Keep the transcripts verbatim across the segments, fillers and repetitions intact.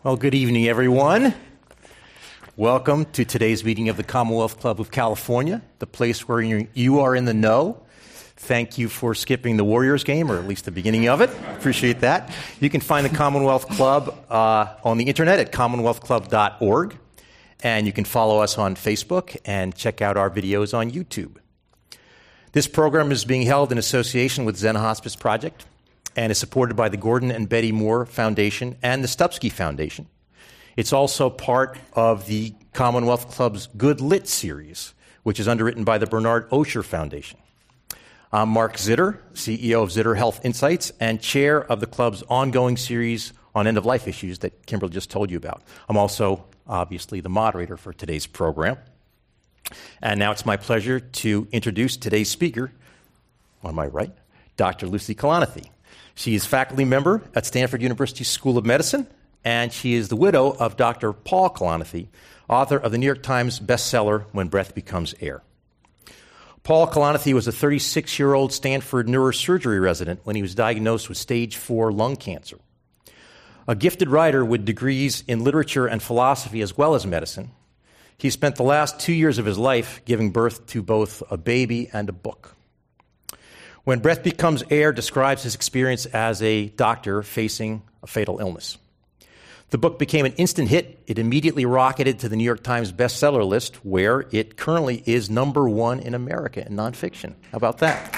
Well, good evening, everyone. Welcome to today's meeting of the Commonwealth Club of California, the place where you are in the know. Thank you for skipping the Warriors game, or at least the beginning of it. Appreciate that. You can find the Commonwealth Club uh, on the internet at commonwealth club dot org, and you can follow us on Facebook and check out our videos on YouTube. This program is being held in association with Zen Hospice Project and is supported by the Gordon and Betty Moore Foundation and the Stupski Foundation. It's also part of the Commonwealth Club's Good Lit series, which is underwritten by the Bernard Osher Foundation. I'm Mark Zitter, C E O of Zitter Health Insights and chair of the club's ongoing series on end-of-life issues that Kimberly just told you about. I'm also, obviously, the moderator for today's program. And now it's my pleasure to introduce today's speaker, on my right, Doctor Lucy Kalanithi. She is faculty member at Stanford University School of Medicine, and she is the widow of Doctor Paul Kalanithi, author of the New York Times bestseller, When Breath Becomes Air. Paul Kalanithi was a thirty-six-year-old Stanford neurosurgery resident when he was diagnosed with stage four lung cancer. A gifted writer with degrees in literature and philosophy as well as medicine, he spent the last two years of his life giving birth to both a baby and a book. When Breath Becomes Air describes his experience as a doctor facing a fatal illness. The book became an instant hit. It immediately rocketed to the New York Times bestseller list, where it currently is number one in America in nonfiction. How about that?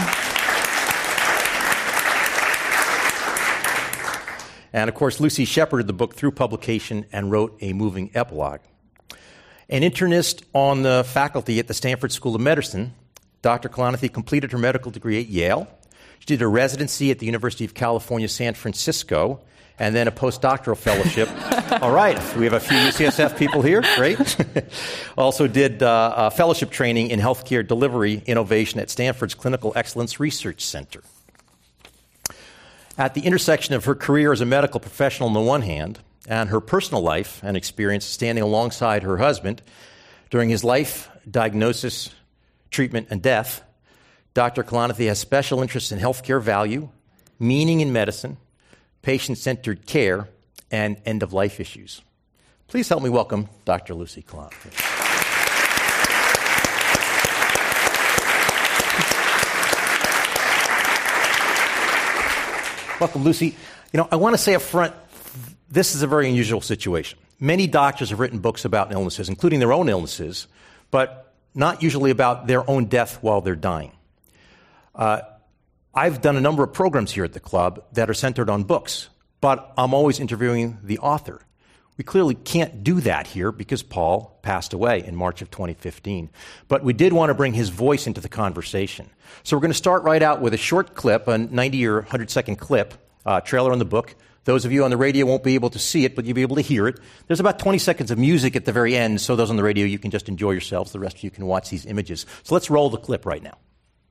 And of course, Lucy shepherded the book through publication and wrote a moving epilogue. An internist on the faculty at the Stanford School of Medicine, Doctor Kalanithi completed her medical degree at Yale. She did a residency at the University of California, San Francisco, and then a postdoctoral fellowship. All right, we have a few U C S F people here. Great. Also did uh, a fellowship training in healthcare delivery innovation at Stanford's Clinical Excellence Research Center. At the intersection of her career as a medical professional on the one hand and her personal life and experience standing alongside her husband during his life, diagnosis, treatment, and death, Doctor Kalanithi has special interests in healthcare value, meaning in medicine, patient-centered care, and end-of-life issues. Please help me welcome Doctor Lucy Kalanithi. Welcome, Lucy. You know, I want to say up front, this is a very unusual situation. Many doctors have written books about illnesses, including their own illnesses, but not usually about their own death while they're dying. Uh, I've done a number of programs here at the club that are centered on books, but I'm always interviewing the author. We clearly can't do that here because Paul passed away in March of twenty fifteen. But we did want to bring his voice into the conversation. So we're going to start right out with a short clip, a ninety or one hundred second clip, uh, trailer on the book. Those of you on the radio won't be able to see it, but you'll be able to hear it. There's about twenty seconds of music at the very end, so those on the radio, you can just enjoy yourselves. The rest of you can watch these images. So let's roll the clip right now.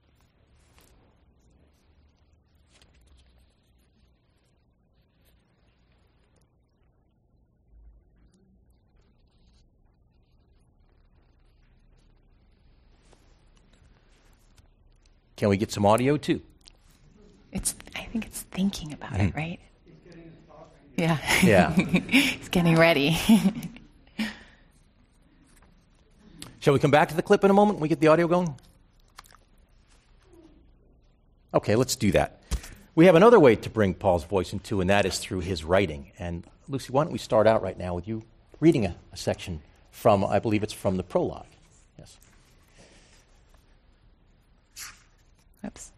Can we get some audio, too? It's. I think it's thinking about mm-hmm. it, right? Yeah. Yeah. He's getting ready. Shall we come back to the clip in a moment when we get the audio going? Okay, let's do that. We have another way to bring Paul's voice into, and that is through his writing. And Lucy, why don't we start out right now with you reading a, a section from, I believe it's from the prologue. Yes. Oops.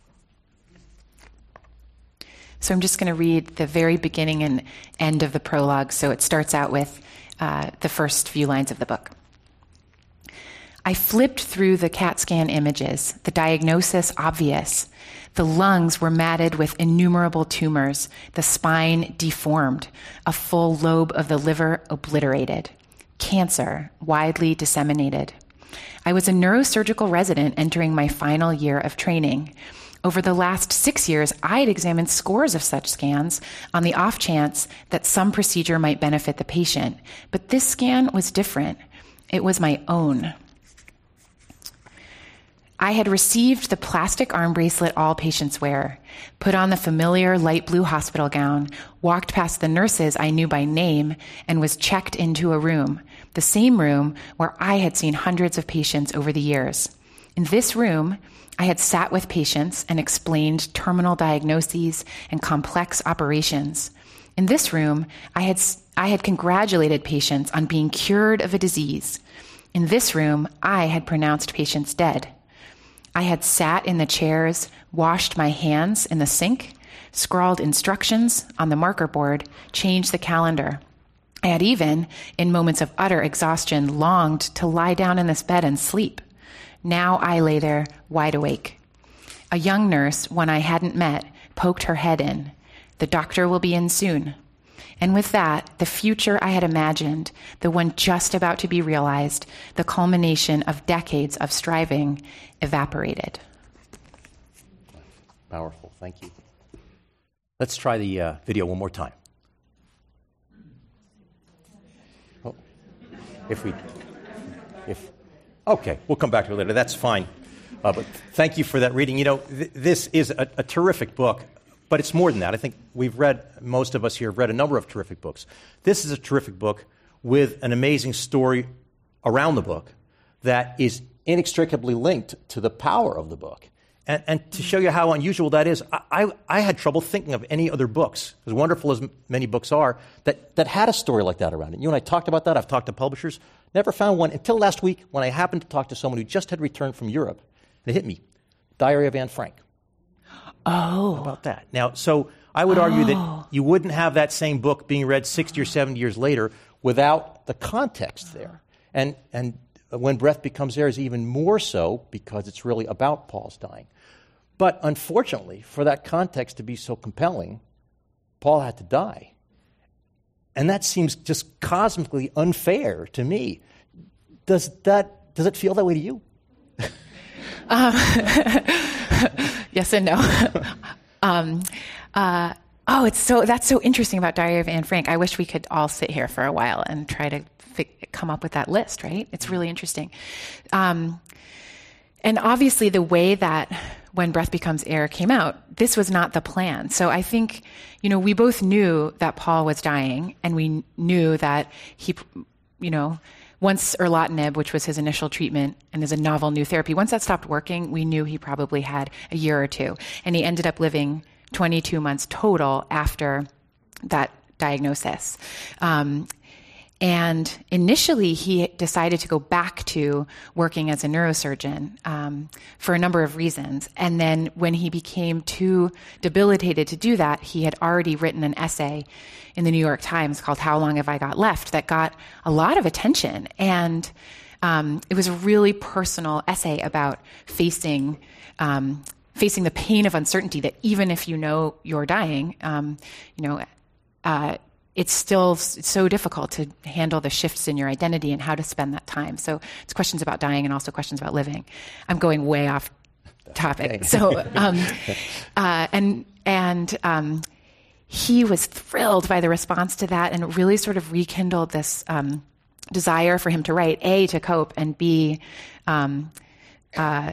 So I'm just going to read the very beginning and end of the prologue. So it starts out with uh, the first few lines of the book. I flipped through the CAT scan images, the diagnosis obvious. The lungs were matted with innumerable tumors, the spine deformed, a full lobe of the liver obliterated, cancer widely disseminated. I was a neurosurgical resident entering my final year of training. Over the last six years, I had examined scores of such scans on the off chance that some procedure might benefit the patient. But this scan was different. It was my own. I had received the plastic arm bracelet all patients wear, put on the familiar light blue hospital gown, walked past the nurses I knew by name, and was checked into a room, the same room where I had seen hundreds of patients over the years. In this room, I had sat with patients and explained terminal diagnoses and complex operations. In this room, I had, I had congratulated patients on being cured of a disease. In this room, I had pronounced patients dead. I had sat in the chairs, washed my hands in the sink, scrawled instructions on the marker board, changed the calendar. I had even, in moments of utter exhaustion, longed to lie down in this bed and sleep. Now I lay there, wide awake. A young nurse, one I hadn't met, poked her head in. The doctor will be in soon. And with that, the future I had imagined, the one just about to be realized, the culmination of decades of striving, evaporated. Powerful. Thank you. Let's try the uh, video one more time. Oh, if we, if, okay, we'll come back to it later. That's fine. Uh, but thank you for that reading. You know, th- this is a, a terrific book. But it's more than that. I think we've read, most of us here have read a number of terrific books. This is a terrific book with an amazing story around the book that is inextricably linked to the power of the book. And, and to show you how unusual that is, I, I, I had trouble thinking of any other books, as wonderful as m- many books are, that, that had a story like that around it. You and I talked about that. I've talked to publishers. Never found one until last week when I happened to talk to someone who just had returned from Europe. And it hit me. Diary of Anne Frank. Oh. How about that? Now, so I would argue oh. that you wouldn't have that same book being read sixty or seventy years later without the context there. And and When Breath Becomes Air is even more so because it's really about Paul's dying. But unfortunately, for that context to be so compelling, Paul had to die. And that seems just cosmically unfair to me. Does that does it feel that way to you? Um, yes and no. um, uh, oh, it's so that's so interesting about Diary of Anne Frank. I wish we could all sit here for a while and try to fi- come up with that list, right? It's really interesting. Um, and obviously the way that When Breath Becomes Air came out, this was not the plan. So I think, you know, we both knew that Paul was dying, and we knew that he, you know, once erlotinib, which was his initial treatment and is a novel new therapy, once that stopped working, we knew he probably had a year or two. And he ended up living twenty-two months total after that diagnosis. Um, and initially, he decided to go back to working as a neurosurgeon um, for a number of reasons. And then when he became too debilitated to do that, he had already written an essay in the New York Times called How Long Have I Got Left? That got a lot of attention. And um, it was a really personal essay about facing um, facing the pain of uncertainty that even if you know you're dying, um, you know, uh, it's still it's so difficult to handle the shifts in your identity and how to spend that time. So it's questions about dying and also questions about living. I'm going way off topic. So, um, uh, and, and, um, he was thrilled by the response to that, and it really sort of rekindled this um, desire for him to write, A, to cope, and B, um, uh,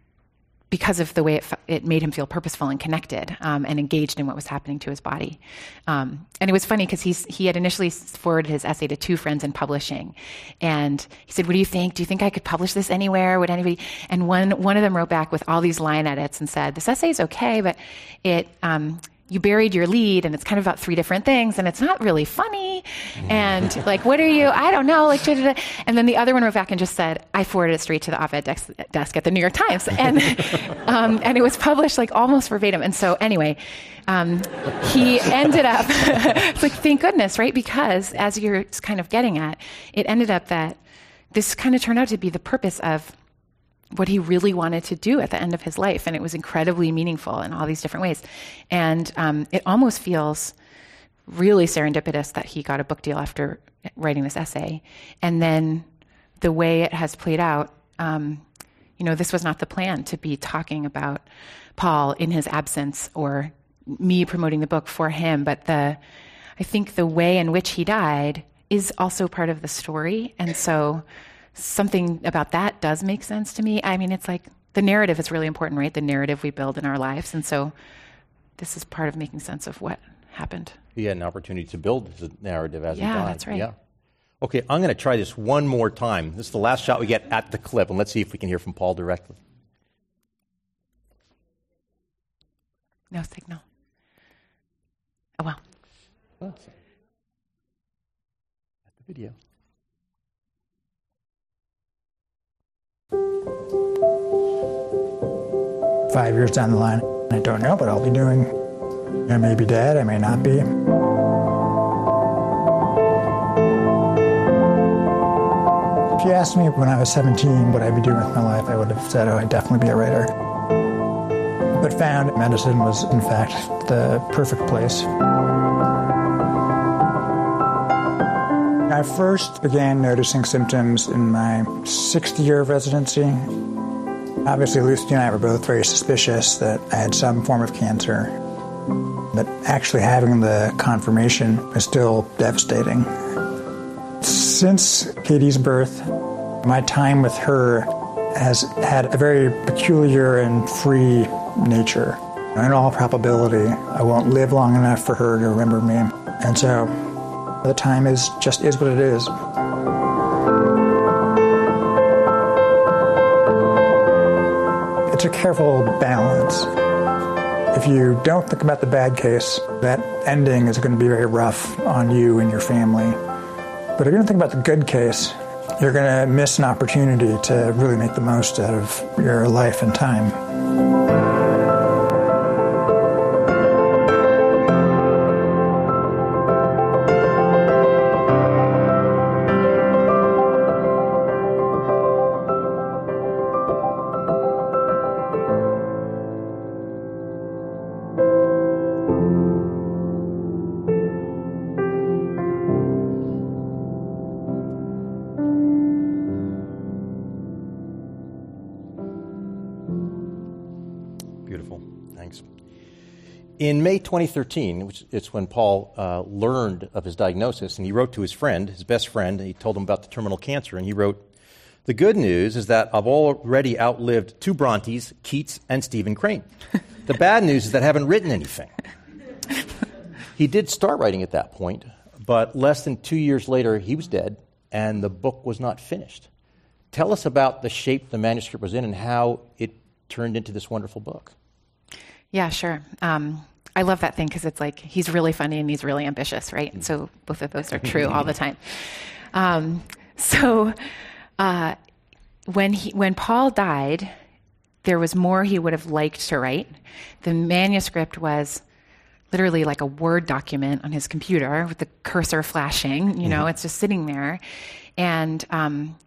because of the way it, it made him feel purposeful and connected um, and engaged in what was happening to his body. Um, and it was funny because he had initially forwarded his essay to two friends in publishing. And he said, what do you think? Do you think I could publish this anywhere? Would anybody? And one, one of them wrote back with all these line edits and said, this essay is okay, but it... Um, you buried your lead, and it's kind of about three different things, and it's not really funny. And like, what are you? I don't know. Like, da-da-da. And then the other one wrote back and just said, I forwarded it straight to the op-ed desk, desk at the New York Times, and um, and it was published like almost verbatim. And so anyway, um, he ended up. It's like, thank goodness, right? Because as you're kind of getting at, it ended up that this kind of turned out to be the purpose of what he really wanted to do at the end of his life. And it was incredibly meaningful in all these different ways. And um, it almost feels really serendipitous that he got a book deal after writing this essay. And then the way it has played out, um, you know, this was not the plan to be talking about Paul in his absence or me promoting the book for him. But the, I think the way in which he died is also part of the story. And so something about that does make sense to me. I mean, it's like the narrative is really important, right? The narrative we build in our lives. And so this is part of making sense of what happened. He had an opportunity to build his narrative as yeah, he died. That's right. Yeah. Okay, I'm going to try this one more time. This is the last shot we get at the clip, and let's see if we can hear from Paul directly. No signal. Oh, well. Oh, at the video. Five years down the line, I don't know what I'll be doing. I may be dead, I may not be. If you asked me when I was seventeen what I'd be doing with my life, I would have said, oh, I'd definitely be a writer. But found medicine was, in fact, the perfect place. I first began noticing symptoms in my sixth year of residency. Obviously, Lucy and I were both very suspicious that I had some form of cancer. But actually having the confirmation is still devastating. Since Katie's birth, my time with her has had a very peculiar and free nature. In all probability, I won't live long enough for her to remember me. And so the time is just is what it is. It's a careful balance. If you don't think about the bad case, that ending is going to be very rough on you and your family. But if you don't think about the good case, you're going to miss an opportunity to really make the most out of your life and time. Beautiful. Thanks. In May twenty thirteen, which it's when Paul uh, learned of his diagnosis, and he wrote to his friend, his best friend, and he told him about the terminal cancer, and he wrote, "The good news is that I've already outlived two Brontes, Keats, and Stephen Crane. The bad news is that I haven't written anything." He did start writing at that point, but less than two years later, he was dead, and the book was not finished. Tell us about the shape the manuscript was in and how it turned into this wonderful book. Yeah, sure. Um, I love that thing because it's like he's really funny and he's really ambitious, right? Mm-hmm. So both of those are true all the time. Um, so uh, when he when Paul died, there was more he would have liked to write. The manuscript was literally like a Word document on his computer with the cursor flashing. You know, mm-hmm. It's just sitting there, and um,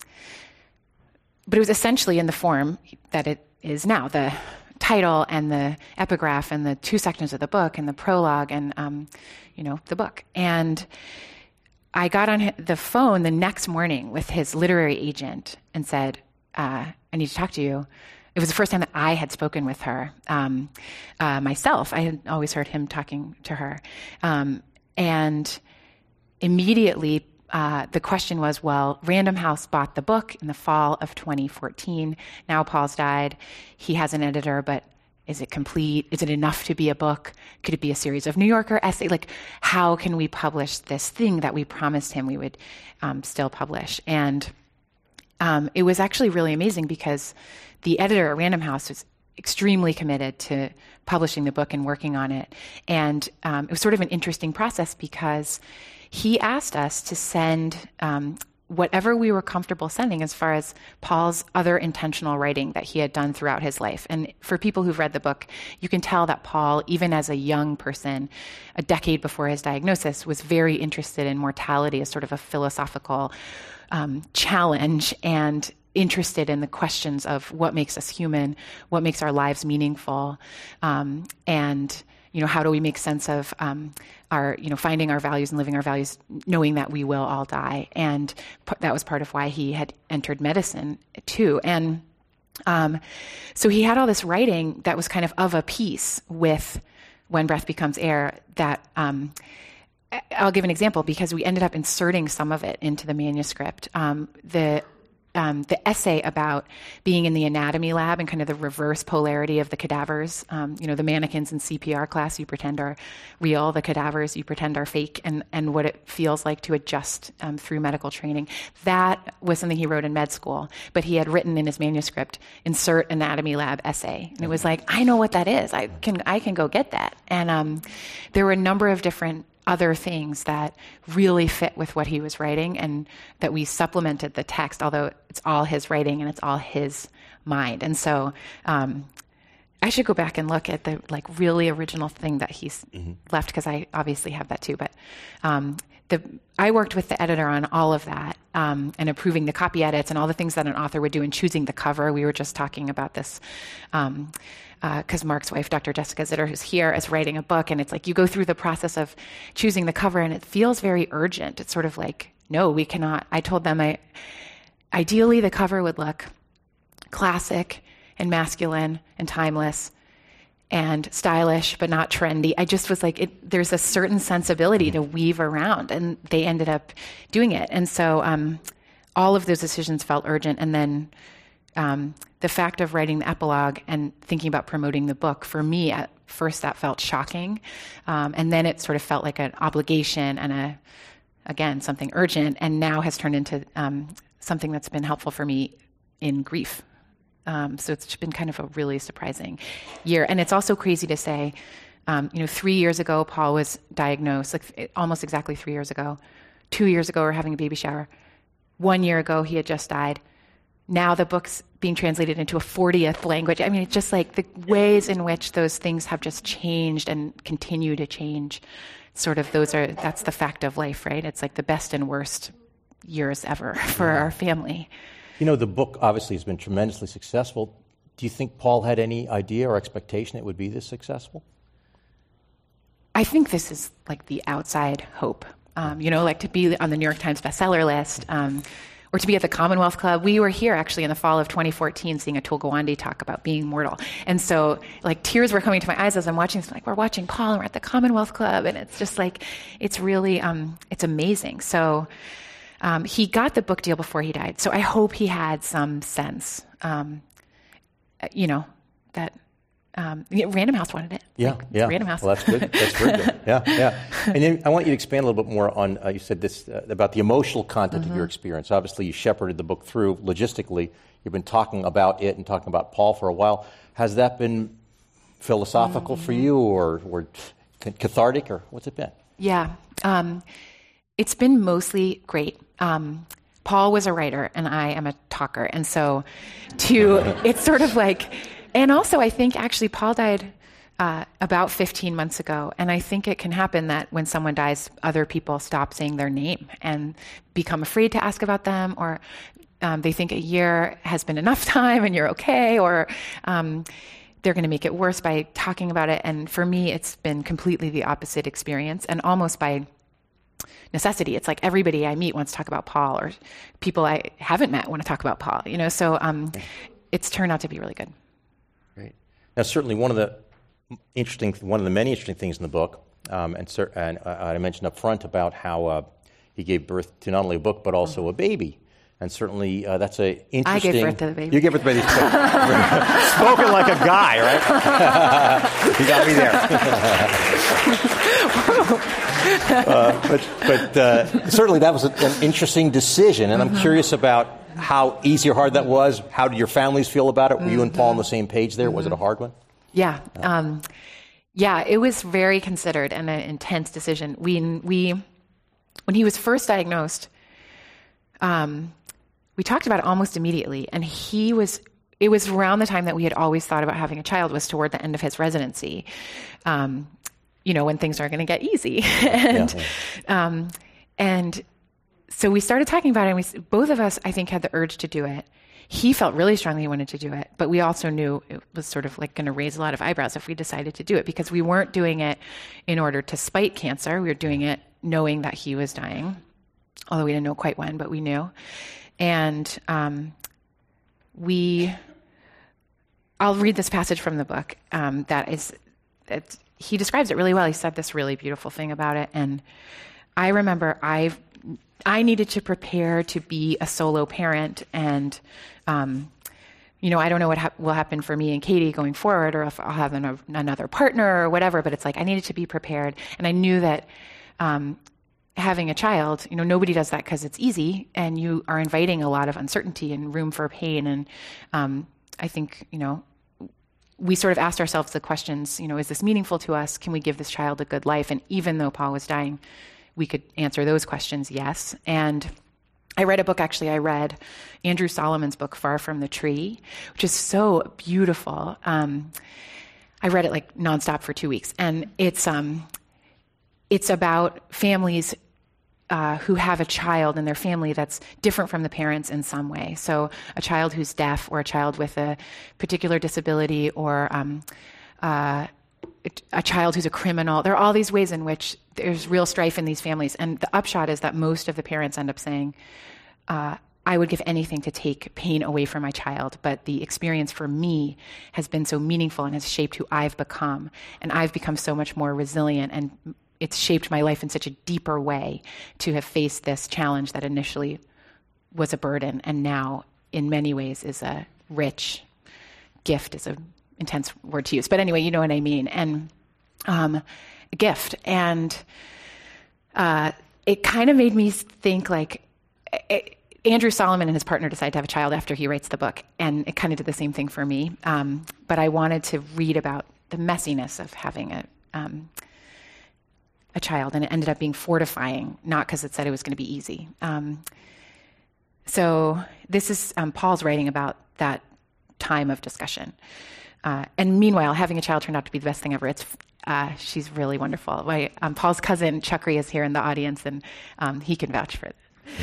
but it was essentially in the form that it is now. The title and the epigraph and the two sections of the book and the prologue and, um, you know, the book. And I got on the phone the next morning with his literary agent and said, uh, I need to talk to you. It was the first time that I had spoken with her um, uh, myself. I had always heard him talking to her. Um, and immediately uh, the question was, well, Random House bought the book in the fall of twenty fourteen. Now Paul's died. He has an editor, but is it complete? Is it enough to be a book? Could it be a series of New Yorker essays? Like, how can we publish this thing that we promised him we would um, still publish? And um, it was actually really amazing because the editor at Random House was extremely committed to publishing the book and working on it. And um, it was sort of an interesting process because he asked us to send um, whatever we were comfortable sending as far as Paul's other intentional writing that he had done throughout his life. And for people who've read the book, you can tell that Paul, even as a young person, a decade before his diagnosis, was very interested in mortality as sort of a philosophical um, challenge and interested in the questions of what makes us human, what makes our lives meaningful, um, and you know, how do we make sense of um, our, you know, finding our values and living our values, knowing that we will all die. And p- that was part of why he had entered medicine too. And um, so he had all this writing that was kind of of a piece with When Breath Becomes Air that um, I'll give an example because we ended up inserting some of it into the manuscript. Um, the um, the essay about being in the anatomy lab and kind of the reverse polarity of the cadavers. Um, you know, the mannequins in C P R class you pretend are real, the cadavers you pretend are fake, and, and what it feels like to adjust um, through medical training. That was something he wrote in med school, but he had written in his manuscript, insert anatomy lab essay. And it was like, I know what that is. I can I can go get that. And um, there were a number of different other things that really fit with what he was writing, and that we supplemented the text, although it's all his writing and it's all his mind. And so um, I should go back and look at the like really original thing that he's mm-hmm. left, because I obviously have that too. But um, the I worked with the editor on all of that um, and approving the copy edits and all the things that an author would do in choosing the cover. We were just talking about this um, because uh, Mark's wife, Doctor Jessica Zitter, who's here, is writing a book, and it's like you go through the process of choosing the cover, and it feels very urgent. It's sort of like, no, we cannot. I told them I ideally the cover would look classic and masculine and timeless and stylish, but not trendy. I just was like, it, there's a certain sensibility to weave around, and they ended up doing it. And so um, all of those decisions felt urgent. And then um, the fact of writing the epilogue and thinking about promoting the book, for me, at first that felt shocking. Um, and then it sort of felt like an obligation and, a, again, something urgent, and now has turned into um, something that's been helpful for me in grief. Um, so it's been kind of a really surprising year. And it's also crazy to say, um, you know, three years ago, Paul was diagnosed, like almost exactly three years ago. Two years ago, we were having a baby shower. One year ago, he had just died. Now the book's being translated into a fortieth language. I mean, it's just like the ways in which those things have just changed and continue to change. Sort of those are, that's the fact of life, right? It's like the best and worst years ever for yeah. our family. You know, the book obviously has been tremendously successful. Do you think Paul had any idea or expectation it would be this successful? I think this is like the outside hope. Um, you know, like to be on the New York Times bestseller list, um, or to be at the Commonwealth Club. We were here actually in the fall of twenty fourteen seeing Atul Gawande talk about being mortal. And so like tears were coming to my eyes as I'm watching this. Like, we're watching Paul and we're at the Commonwealth Club. And it's just like, it's really, um, it's amazing. So Um, he got the book deal before he died, so I hope he had some sense, um, you know, that um, Random House wanted it. Yeah, like, yeah. Random House. Well, that's good. That's very good. Yeah, yeah. And then I want you to expand a little bit more on, uh, you said this, uh, about the emotional content mm-hmm. of your experience. Obviously, you shepherded the book through logistically. You've been talking about it and talking about Paul for a while. Has that been philosophical mm-hmm. for you, or, or cathartic, or what's it been? Yeah. Um, it's been mostly great. Um, Paul was a writer and I am a talker. And so to, it's sort of like, and also I think actually Paul died uh, about fifteen months ago. And I think it can happen that when someone dies, other people stop saying their name and become afraid to ask about them, or um, they think a year has been enough time and you're okay, or um, they're going to make it worse by talking about it. And for me, it's been completely the opposite experience, and almost by necessity. It's like everybody I meet wants to talk about Paul, or people I haven't met want to talk about Paul, you know, so um, it's turned out to be really good. Great. Now, certainly one of the interesting, one of the many interesting things in the book, um, and, cer- and uh, I mentioned up front about how uh, he gave birth to not only a book, but also mm-hmm. a baby. And certainly uh, that's a interesting... I gave birth to the baby. You gave birth to the baby. Spoken like a guy, right? You got me there. uh, but but uh, certainly that was a, an interesting decision, and mm-hmm. I'm curious about how easy or hard that was. How did your families feel about it? Were mm-hmm. you and Paul on the same page there? Mm-hmm. Was it a hard one? Yeah. Um, yeah, it was very considered and an intense decision. We, we, when he was first diagnosed... Um, we talked about it almost immediately, and he was, it was around the time that we had always thought about having a child, was toward the end of his residency, um, you know, when things are going to get easy. and, yeah, yeah. Um, and so we started talking about it, and we, both of us, I think, had the urge to do it. He felt really strongly he wanted to do it, but we also knew it was sort of like going to raise a lot of eyebrows if we decided to do it, because we weren't doing it in order to spite cancer. We were doing it knowing that he was dying, although we didn't know quite when, but we knew. And um, we, I'll read this passage from the book um, that is, that he describes it really well. He said this really beautiful thing about it. And I remember I I needed to prepare to be a solo parent, and um, you know, I don't know what ha- will happen for me and Katie going forward, or if I'll have an, another partner or whatever. But it's like I needed to be prepared, and I knew that um, having a child, you know, nobody does that because it's easy, and you are inviting a lot of uncertainty and room for pain. And um, I think, you know, we sort of asked ourselves the questions, you know, is this meaningful to us? Can we give this child a good life? And even though Paul was dying, we could answer those questions, yes. And I read a book, actually, I read Andrew Solomon's book, Far From the Tree, which is so beautiful. Um, I read it like nonstop for two weeks. And it's um, it's about families uh, who have a child in their family that's different from the parents in some way. So a child who's deaf, or a child with a particular disability, or um, uh, a child who's a criminal. There are all these ways in which there's real strife in these families. And the upshot is that most of the parents end up saying, uh, I would give anything to take pain away from my child, but the experience for me has been so meaningful and has shaped who I've become. And I've become so much more resilient, and it's shaped my life in such a deeper way to have faced this challenge that initially was a burden, and now in many ways is a rich gift, is a intense word to use, but anyway, you know what I mean. And um, a gift. And uh, it kind of made me think, like, it, Andrew Solomon and his partner decide to have a child after he writes the book, and it kind of did the same thing for me. Um, but I wanted to read about the messiness of having a um, a child, and it ended up being fortifying, not because it said it was going to be easy. Um, so this is um, Paul's writing about that time of discussion. Uh, and meanwhile, having a child turned out to be the best thing ever. It's uh, she's really wonderful. My um, Paul's cousin Chukri is here in the audience, and um, he can vouch for it.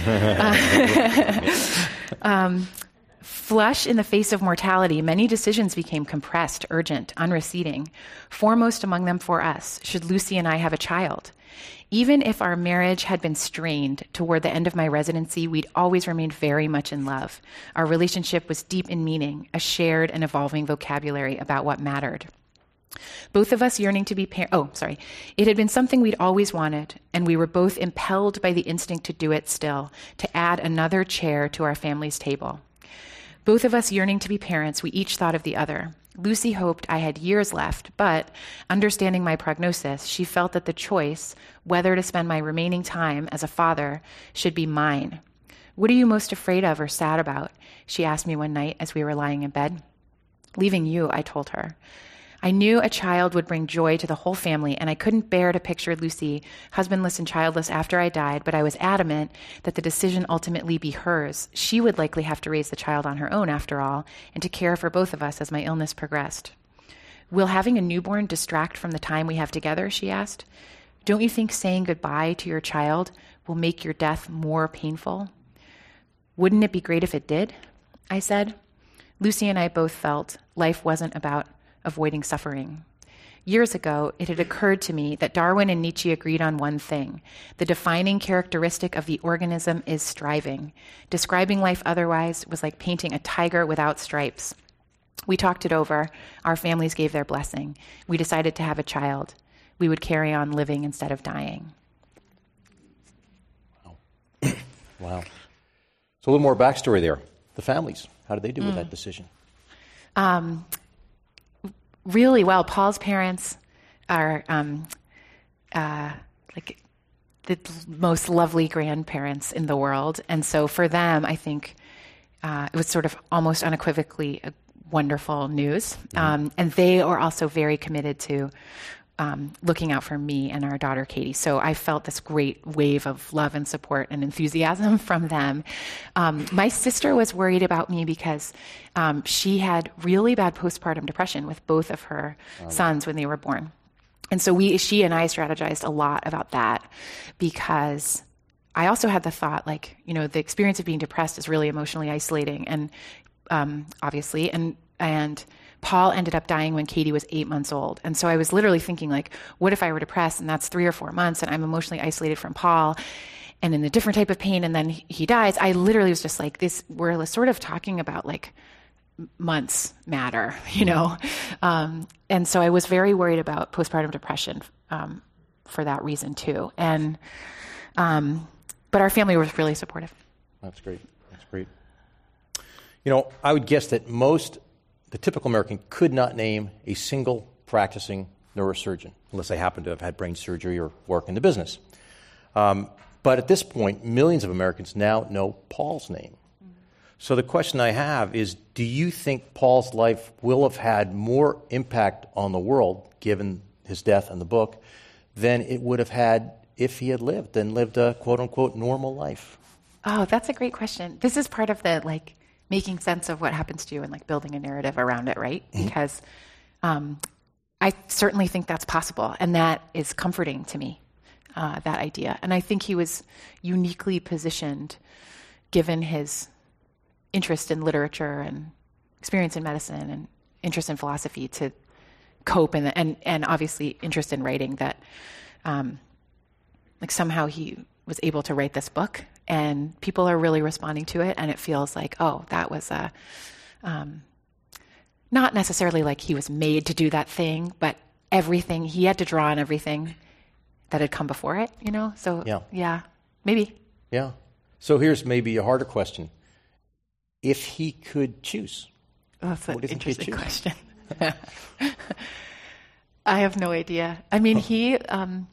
uh, um, flush in the face of mortality, many decisions became compressed, urgent, unreceding. Foremost among them for us, should Lucy and I have a child? Even if our marriage had been strained toward the end of my residency, we'd always remained very much in love. Our relationship was deep in meaning, a shared and evolving vocabulary about what mattered. Both of us yearning to be par- oh, sorry. It had been something we'd always wanted, and we were both impelled by the instinct to do it still, to add another chair to our family's table. Both of us yearning to be parents, we each thought of the other. Lucy hoped I had years left, but understanding my prognosis, she felt that the choice, whether to spend my remaining time as a father, should be mine. What are you most afraid of or sad about? She asked me one night as we were lying in bed. Leaving you, I told her. I knew a child would bring joy to the whole family, and I couldn't bear to picture Lucy husbandless and childless after I died, but I was adamant that the decision ultimately be hers. She would likely have to raise the child on her own, after all, and to care for both of us as my illness progressed. Will having a newborn distract from the time we have together? She asked. Don't you think saying goodbye to your child will make your death more painful? Wouldn't it be great if it did? I said. Lucy and I both felt life wasn't about avoiding suffering. Years ago, it had occurred to me that Darwin and Nietzsche agreed on one thing. The defining characteristic of the organism is striving. Describing life otherwise was like painting a tiger without stripes. We talked it over. Our families gave their blessing. We decided to have a child. We would carry on living instead of dying. Wow. Wow. So a little more backstory there. The families, how did they do mm. with that decision? Um, Really well. Paul's parents are um, uh, like the most lovely grandparents in the world. And so for them, I think uh, it was sort of almost unequivocally a wonderful news. Mm-hmm. Um, and they are also very committed to um, looking out for me and our daughter, Katie. So I felt this great wave of love and support and enthusiasm from them. Um, my sister was worried about me because um, she had really bad postpartum depression with both of her oh. sons when they were born. And so we, she and I strategized a lot about that, because I also had the thought, like, you know, the experience of being depressed is really emotionally isolating, and um, obviously, and and Paul ended up dying when Katie was eight months old. And so I was literally thinking, like, what if I were depressed and that's three or four months and I'm emotionally isolated from Paul and in a different type of pain, and then he dies? I literally was just like, this, we're sort of talking about like months matter, you know? Um, and so I was very worried about postpartum depression um, for that reason too. And, um, but our family was really supportive. That's great. That's great. You know, I would guess that most, the typical American could not name a single practicing neurosurgeon unless they happen to have had brain surgery or work in the business. Um, but at this point, millions of Americans now know Paul's name. So the question I have is, do you think Paul's life will have had more impact on the world, given his death in the book, than it would have had if he had lived and lived a quote-unquote normal life? Oh, that's a great question. This is part of the, like, making sense of what happens to you and, like, building a narrative around it, right? Mm-hmm. Because um, I certainly think that's possible, and that is comforting to me, uh, that idea. And I think he was uniquely positioned, given his interest in literature and experience in medicine and interest in philosophy, to cope, and and, and obviously interest in writing, that um, like somehow he was able to write this book and people are really responding to it, and it feels like, oh, that was a, um, not necessarily like he was made to do that thing, but everything, he had to draw on everything that had come before it, you know? So yeah, yeah maybe. Yeah. So here's maybe a harder question. If he could choose, oh, that's an interesting question. I have no idea. I mean, he um,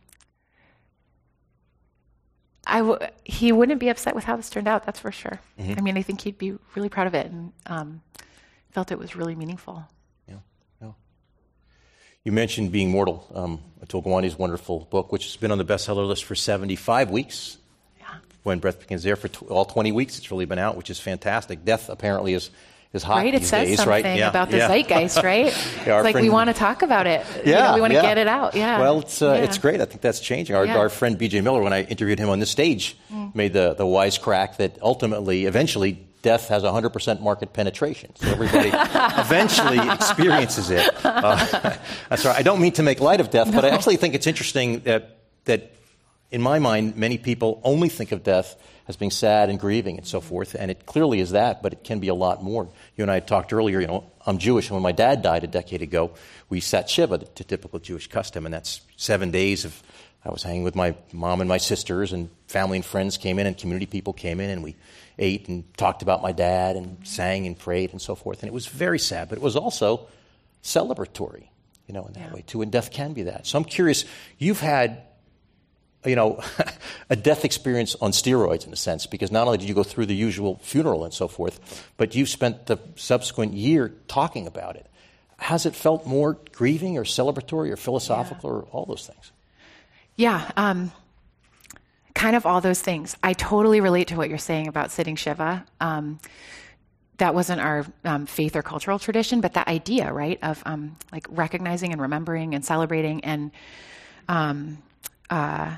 I w- he wouldn't be upset with how this turned out, that's for sure. Mm-hmm. I mean, I think he'd be really proud of it and um, felt it was really meaningful. Yeah, yeah. You mentioned Being Mortal, um, Atul Gawande's wonderful book, which has been on the bestseller list for seventy-five weeks. When Breath Begins There for t- all twenty weeks, it's really been out, which is fantastic. Death apparently is, is hot right, these it says days, something right? Yeah, about the yeah. zeitgeist, right? Yeah, it's like friend, we want to talk about it. Yeah, you know, we want to yeah. get it out. Yeah. Well, it's uh, yeah. it's great. I think that's changing. Our, yeah. our friend B J Miller, when I interviewed him on this stage, mm. made the the wisecrack that ultimately, eventually, death has one hundred percent market penetration. So everybody eventually experiences it. Uh, that's right. I don't mean to make light of death, no. but I actually think it's interesting that that in my mind, many people only think of death as being sad and grieving and so forth, and it clearly is that, but it can be a lot more. You and I had talked earlier, you know, I'm Jewish, and when my dad died a decade ago, we sat Shiva, to typical Jewish custom, and that's seven days of, I was hanging with my mom and my sisters, and family and friends came in, and community people came in, and we ate and talked about my dad, and sang and prayed and so forth, and it was very sad, but it was also celebratory, you know, in that yeah. way too, and death can be that. So I'm curious, you've had you know, a death experience on steroids in a sense, because not only did you go through the usual funeral and so forth, but you've spent the subsequent year talking about it. Has it felt more grieving or celebratory or philosophical yeah. or all those things? Yeah, um, kind of all those things. I totally relate to what you're saying about sitting Shiva. Um, that wasn't our um, faith or cultural tradition, but that idea, right, of um, like recognizing and remembering and celebrating and um, uh,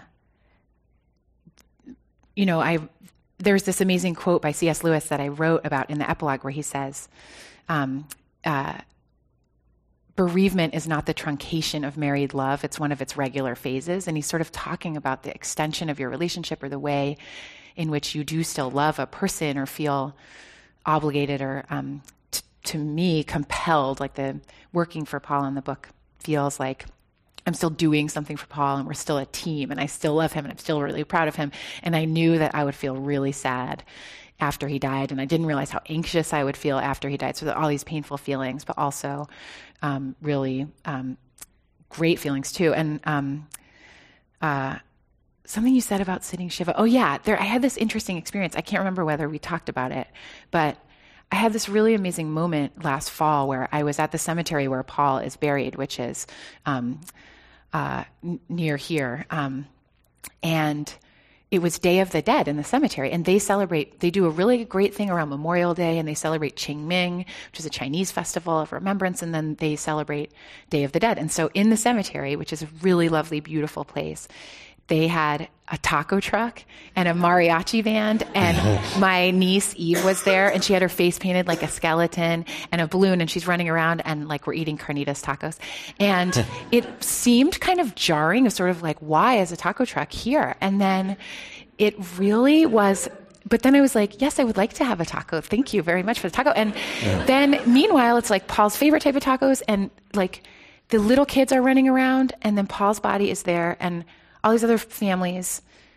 you know, I there's this amazing quote by C S Lewis that I wrote about in the epilogue where he says, um, uh, bereavement is not the truncation of married love, it's one of its regular phases. And he's sort of talking about the extension of your relationship or the way in which you do still love a person or feel obligated or, um, t- to me, compelled, like the working for Paul in the book feels like I'm still doing something for Paul and we're still a team and I still love him and I'm still really proud of him. And I knew that I would feel really sad after he died, and I didn't realize how anxious I would feel after he died. So all these painful feelings, but also um, really um, great feelings too. And um, uh, something you said about sitting Shiva. Oh yeah, there. I had this interesting experience. I can't remember whether we talked about it, but I had this really amazing moment last fall where I was at the cemetery where Paul is buried, which is um, uh, n- near here. Um, and it was Day of the Dead in the cemetery, and they celebrate, they do a really great thing around Memorial Day, and they celebrate Qingming, which is a Chinese festival of remembrance, and then they celebrate Day of the Dead. And so in the cemetery, which is a really lovely, beautiful place, they had a taco truck and a mariachi band, and my niece Eve was there, and she had her face painted like a skeleton and a balloon, and she's running around, and like we're eating carnitas tacos. And it seemed kind of jarring, it was sort of like, why is a taco truck here? And then it really was, but then I was like, yes, I would like to have a taco. Thank you very much for the taco. And yeah. then meanwhile, it's like Paul's favorite type of tacos, and like the little kids are running around, and then Paul's body is there, and all these other families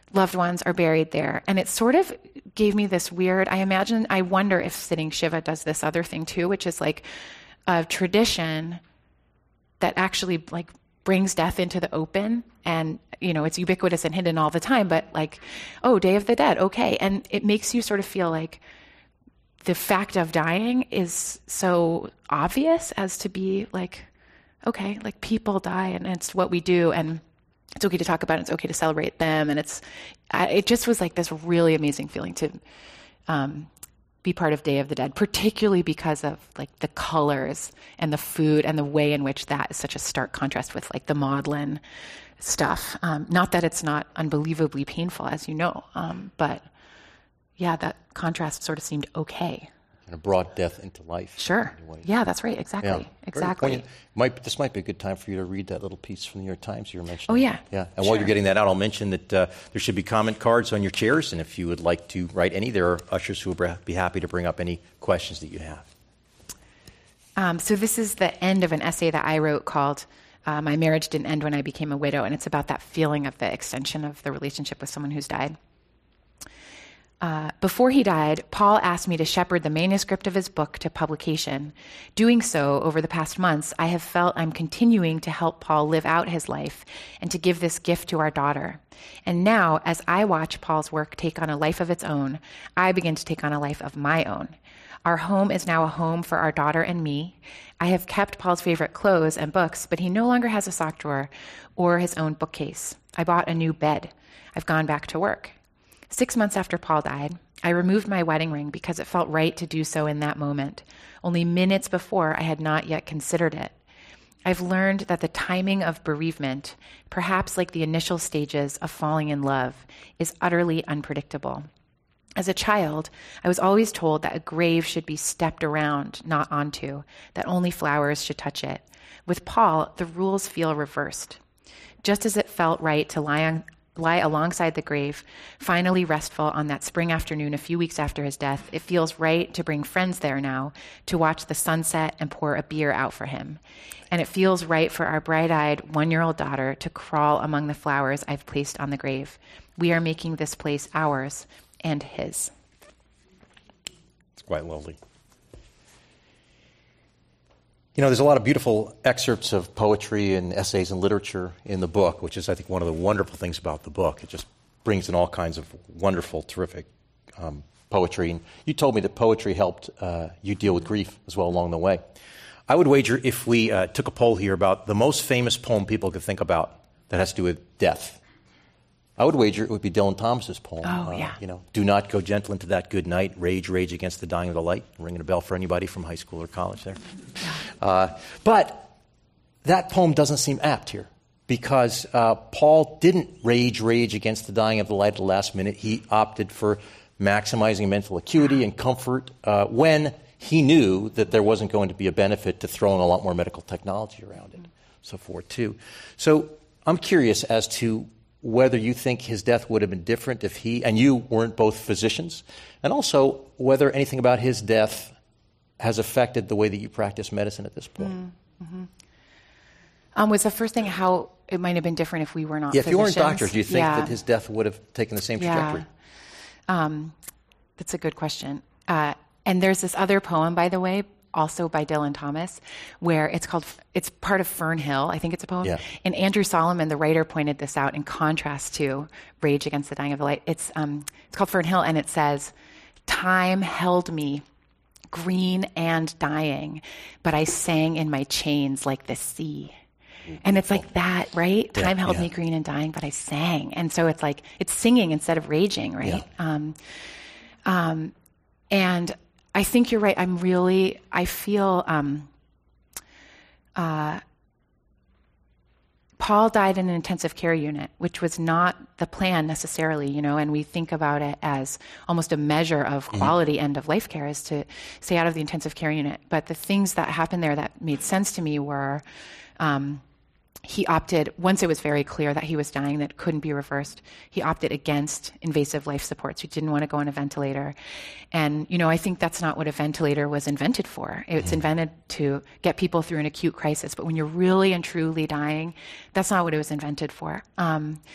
loved ones are buried there. And it sort of gave me this weird, I imagine, I wonder if sitting Shiva does this other thing too, which is like a tradition that actually like brings death into the open. And, you know, it's ubiquitous and hidden all the time, but like, oh, Day of the Dead, okay. And it makes you sort of feel like the fact of dying is so obvious as to be like, okay, like people die and it's what we do. And it's okay to talk about it. It's okay to celebrate them. And it's, I, it just was like this really amazing feeling to um, be part of Day of the Dead, particularly because of like the colors and the food and the way in which that is such a stark contrast with like the maudlin stuff. Um, not that it's not unbelievably painful, as you know, um, but yeah, that contrast sort of seemed okay. And it brought death into life. Sure. Yeah, that's right. Exactly. Yeah. Exactly. Might, this might be a good time for you to read that little piece from the New York Times you were mentioning. Oh, yeah. Yeah. And sure. while you're getting that out, I'll mention that uh, there should be comment cards on your chairs, and if you would like to write any, there are ushers who will be happy to bring up any questions that you have. Um, so this is the end of an essay that I wrote called uh, My Marriage Didn't End When I Became a Widow, and it's about that feeling of the extension of the relationship with someone who's died. Uh, before he died, Paul asked me to shepherd the manuscript of his book to publication. Doing so over the past months, I have felt I'm continuing to help Paul live out his life and to give this gift to our daughter. And now, as I watch Paul's work take on a life of its own, I begin to take on a life of my own. Our home is now a home for our daughter and me. I have kept Paul's favorite clothes and books, but he no longer has a sock drawer or his own bookcase. I bought a new bed. I've gone back to work. Six months after Paul died, I removed my wedding ring because it felt right to do so in that moment. Only minutes before, I had not yet considered it. I've learned that the timing of bereavement, perhaps like the initial stages of falling in love, is utterly unpredictable. As a child, I was always told that a grave should be stepped around, not onto, that only flowers should touch it. With Paul, the rules feel reversed. Just as it felt right to lie on lie alongside the grave, finally restful on that spring afternoon a few weeks after his death, it feels right to bring friends there now to watch the sunset and pour a beer out for him. And it feels right for our bright-eyed one-year-old daughter to crawl among the flowers I've placed on the grave. We are making this place ours and his. It's quite lovely. You know, there's a lot of beautiful excerpts of poetry and essays and literature in the book, which is, I think, one of the wonderful things about the book. It just brings in all kinds of wonderful, terrific um, poetry. And you told me that poetry helped uh, you deal with grief as well along the way. I would wager if we uh, took a poll here about the most famous poem people could think about that has to do with death, I would wager it would be Dylan Thomas's poem. Oh, uh, yeah. You know, do not go gentle into that good night. Rage, rage against the dying of the light. Ringing a bell for anybody from high school or college there. Yeah. Uh, but that poem doesn't seem apt here because uh, Paul didn't rage, rage against the dying of the light at the last minute. He opted for maximizing mental acuity and comfort uh, when he knew that there wasn't going to be a benefit to throwing a lot more medical technology around it, so forth too. So I'm curious as to whether you think his death would have been different if he and you weren't both physicians, and also whether anything about his death has affected the way that you practice medicine at this point. Mm-hmm. Um, was the first thing how it might have been different if we were not yeah, if physicians? you weren't doctors, do you think yeah. that his death would have taken the same trajectory? Yeah. Um, that's a good question. Uh, and there's this other poem, by the way, also by Dylan Thomas, where it's called, it's part of Fern Hill, I think it's a poem. Yeah. And Andrew Solomon, the writer, pointed this out in contrast to Rage Against the Dying of the Light. It's, um, it's called Fern Hill, and it says, "Time held me, green and dying, but I sang in my chains like the sea." And it's like that, right? Yeah, Time held yeah. me green and dying, but I sang. And so it's like, it's singing instead of raging, right? Yeah. Um, um, and I think you're right. I'm really, I feel, um, uh, Paul died in an intensive care unit, which was not the plan necessarily, you know, and we think about it as almost a measure of quality mm-hmm. end of life care is to stay out of the intensive care unit. But the things that happened there that made sense to me were, um, he opted, once it was very clear that he was dying, that couldn't be reversed, he opted against invasive life supports. He didn't want to go on a ventilator. And, you know, I think that's not what a ventilator was invented for. It's invented to get people through an acute crisis. But when you're really and truly dying, that's not what it was invented for. Um,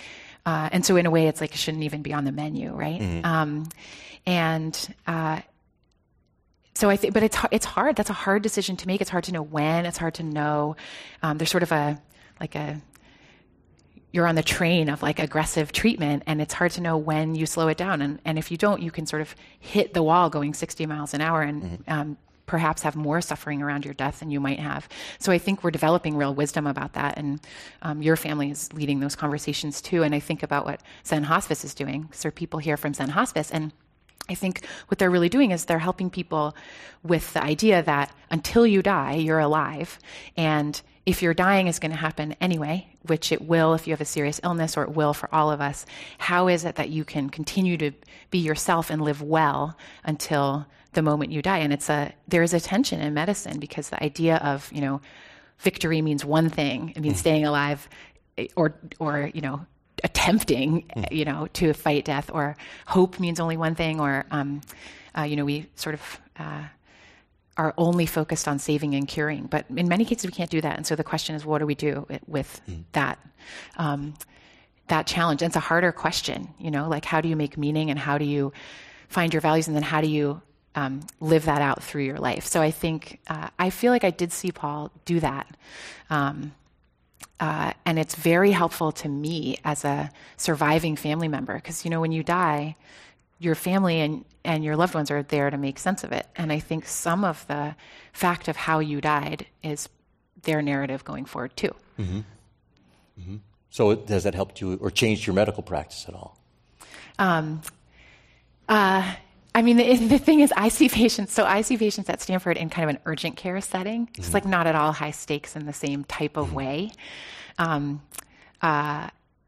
uh, and so in a way, it's like it shouldn't even be on the menu, right? Mm-hmm. Um, and uh, so I think, but it's it's hard. That's a hard decision to make. It's hard to know when. It's hard to know. Um, there's sort of a like a you're on the train of like aggressive treatment, and it's hard to know when you slow it down. And, and if you don't, you can sort of hit the wall going sixty miles an hour and mm-hmm. um, perhaps have more suffering around your death than you might have. So I think we're developing real wisdom about that. And um, your family is leading those conversations too. And I think about what Zen Hospice is doing. So there are people here from Zen Hospice, and I think what they're really doing is they're helping people with the idea that until you die, you're alive. And if your dying is going to happen anyway, which it will if you have a serious illness, or it will for all of us, how is it that you can continue to be yourself and live well until the moment you die? And it's a there is a tension in medicine, because the idea of, you know, victory means one thing. It means mm. staying alive, or or you know, attempting, mm. you know, to fight death. Or hope means only one thing. Or um, uh, you know, we sort of uh, are only focused on saving and curing. But in many cases, we can't do that. And so the question is, what do we do with mm. that um, that challenge? And it's a harder question, you know, like how do you make meaning, and how do you find your values, and then how do you um, live that out through your life? So I think, uh, I feel like I did see Paul do that. Um, uh, and it's very helpful to me as a surviving family member, because, you know, when you die, your family and, and your loved ones are there to make sense of it. And I think some of the fact of how you died is their narrative going forward too. Mm-hmm. Mm-hmm. So has that helped you or changed your medical practice at all? Um, uh, I mean, the, the thing is, I see patients, so I see patients at Stanford in kind of an urgent care setting. Mm-hmm. It's like not at all high stakes in the same type of mm-hmm. way. Um, uh,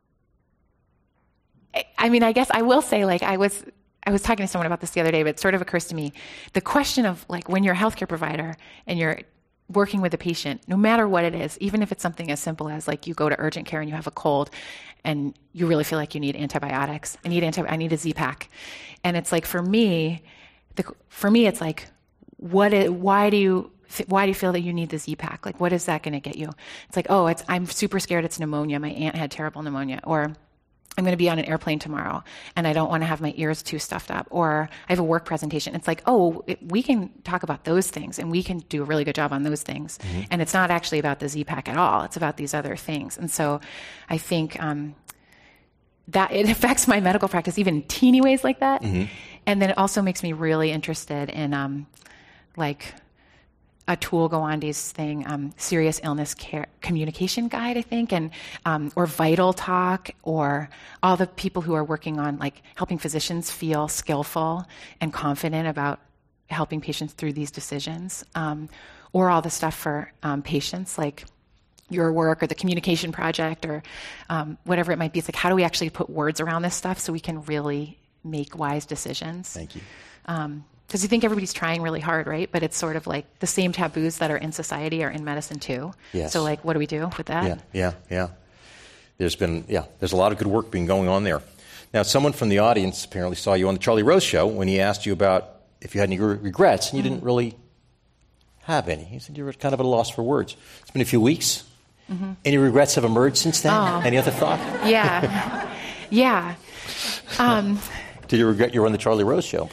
I, I mean, I guess I will say, like, I was, I was talking to someone about this the other day, but it sort of occurs to me, the question of, like, when you're a healthcare provider and you're working with a patient, no matter what it is, even if it's something as simple as, like, you go to urgent care and you have a cold and you really feel like you need antibiotics. I need anti- I need a Z-Pak. And it's like, for me, the, for me, it's like, what is, why do you, why do you feel that you need the Z-Pak? Like, what is that going to get you? It's like, oh, it's, I'm super scared it's pneumonia. My aunt had terrible pneumonia. Or I'm going to be on an airplane tomorrow and I don't want to have my ears too stuffed up, or I have a work presentation. It's like, oh, it, we can talk about those things and we can do a really good job on those things. Mm-hmm. And it's not actually about the Z-Pak at all. It's about these other things. And so I think um, that it affects my medical practice even in teeny ways like that. Mm-hmm. And then it also makes me really interested in um, like Atul Gawande's thing, um, Serious Illness Care Communication Guide, I think, and um, or Vital Talk, or all the people who are working on like helping physicians feel skillful and confident about helping patients through these decisions, um, or all the stuff for um, patients, like your work or the Communication Project, or um, whatever it might be. It's like, how do we actually put words around this stuff so we can really make wise decisions? Thank you. Um, Because you think everybody's trying really hard, right? But it's sort of like the same taboos that are in society are in medicine too. Yes. So like, what do we do with that? Yeah, yeah, yeah. There's been, yeah, there's a lot of good work being going on there. Now, someone from the audience apparently saw you on the Charlie Rose show when he asked you about if you had any re- regrets, and you mm-hmm. didn't really have any. He said you were kind of at a loss for words. It's been a few weeks. Mm-hmm. Any regrets have emerged since then? Oh. Any other thought? Yeah. yeah. Um, Did you regret you were on the Charlie Rose show?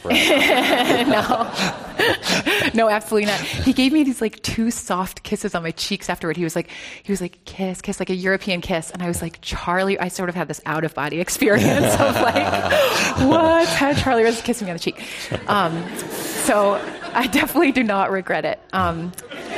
No. No, absolutely not. He gave me these like two soft kisses on my cheeks afterward. He was like, he was like, kiss, kiss, like a European kiss. And I was like, Charlie, I sort of had this out of body experience of like, what? How Charlie Rose kissing me on the cheek? Um, so I definitely do not regret it. Um,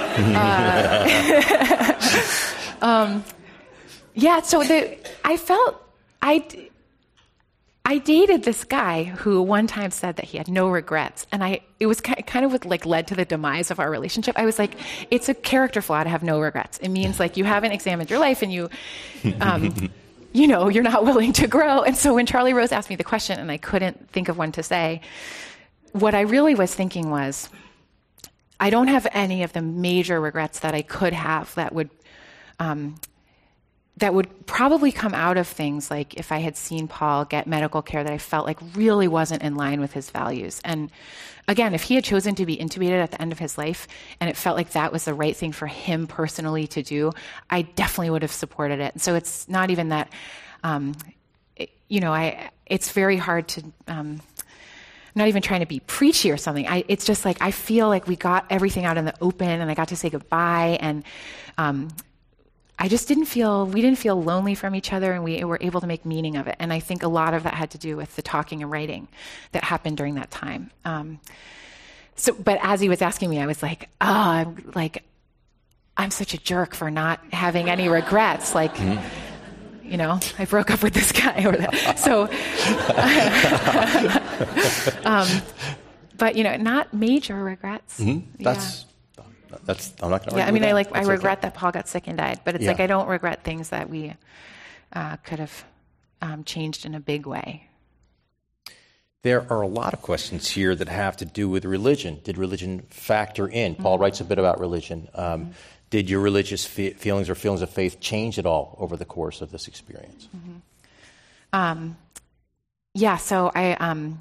uh, um, yeah. So the, I felt, I, I dated this guy who one time said that he had no regrets, and I it was kind of what like led to the demise of our relationship. I was like, it's a character flaw to have no regrets. It means like you haven't examined your life, and you, um, you know, you're not willing to grow. And so when Charlie Rose asked me the question, and I couldn't think of one to say, what I really was thinking was, I don't have any of the major regrets that I could have that would. Um, that would probably come out of things like if I had seen Paul get medical care that I felt like really wasn't in line with his values. And again, if he had chosen to be intubated at the end of his life and it felt like that was the right thing for him personally to do, I definitely would have supported it. And so it's not even that um, it, you know, I it's very hard to. Um, I'm not even trying to be preachy or something. I, it's just like I feel like we got everything out in the open, and I got to say goodbye, and um, I just didn't feel we didn't feel lonely from each other, and we were able to make meaning of it. And I think a lot of that had to do with the talking and writing that happened during that time. Um, so, but as he was asking me, I was like, oh, I'm like, I'm such a jerk for not having any regrets, like. Mm-hmm. You know, I broke up with this guy or that. So, um, but you know, not major regrets. Mm-hmm. That's, yeah. that's, I'm not going to Yeah, I mean, that. I like, that's I regret okay. that Paul got sick and died, but it's yeah. like, I don't regret things that we uh, could have um, changed in a big way. There are a lot of questions here that have to do with religion. Did religion factor in? Mm-hmm. Paul writes a bit about religion. Um, mm-hmm. Did your religious fe- feelings or feelings of faith change at all over the course of this experience? Mm-hmm. Um, yeah, so I, um,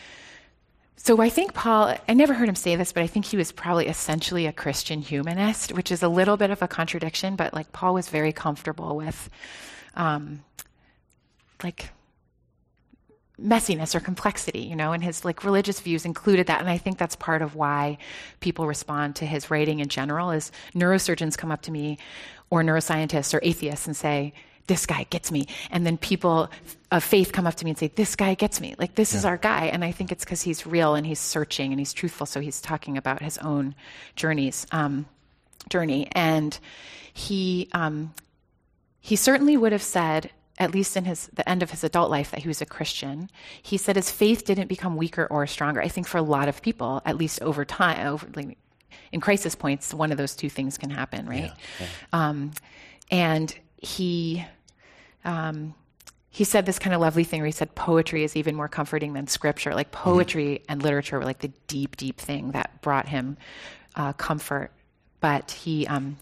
so I think Paul, I never heard him say this, but I think he was probably essentially a Christian humanist, which is a little bit of a contradiction, but like Paul was very comfortable with, um, like, messiness or complexity, you know, and his like religious views included that. And I think that's part of why people respond to his writing in general is neurosurgeons come up to me or neuroscientists or atheists and say, this guy gets me. And then people of faith come up to me and say, this guy gets me. Like, this yeah. is our guy. And I think it's because he's real and he's searching and he's truthful. So he's talking about his own journeys, um, journey. And he, um, he certainly would have said, at least in his the end of his adult life, that he was a Christian. He said his faith didn't become weaker or stronger. I think for a lot of people, at least over time, over, like, in crisis points, one of those two things can happen, right? Yeah, yeah. Um, and he um, he said this kind of lovely thing where he said poetry is even more comforting than scripture. Like poetry mm-hmm. and literature were like the deep, deep thing that brought him uh, comfort. But he... Um,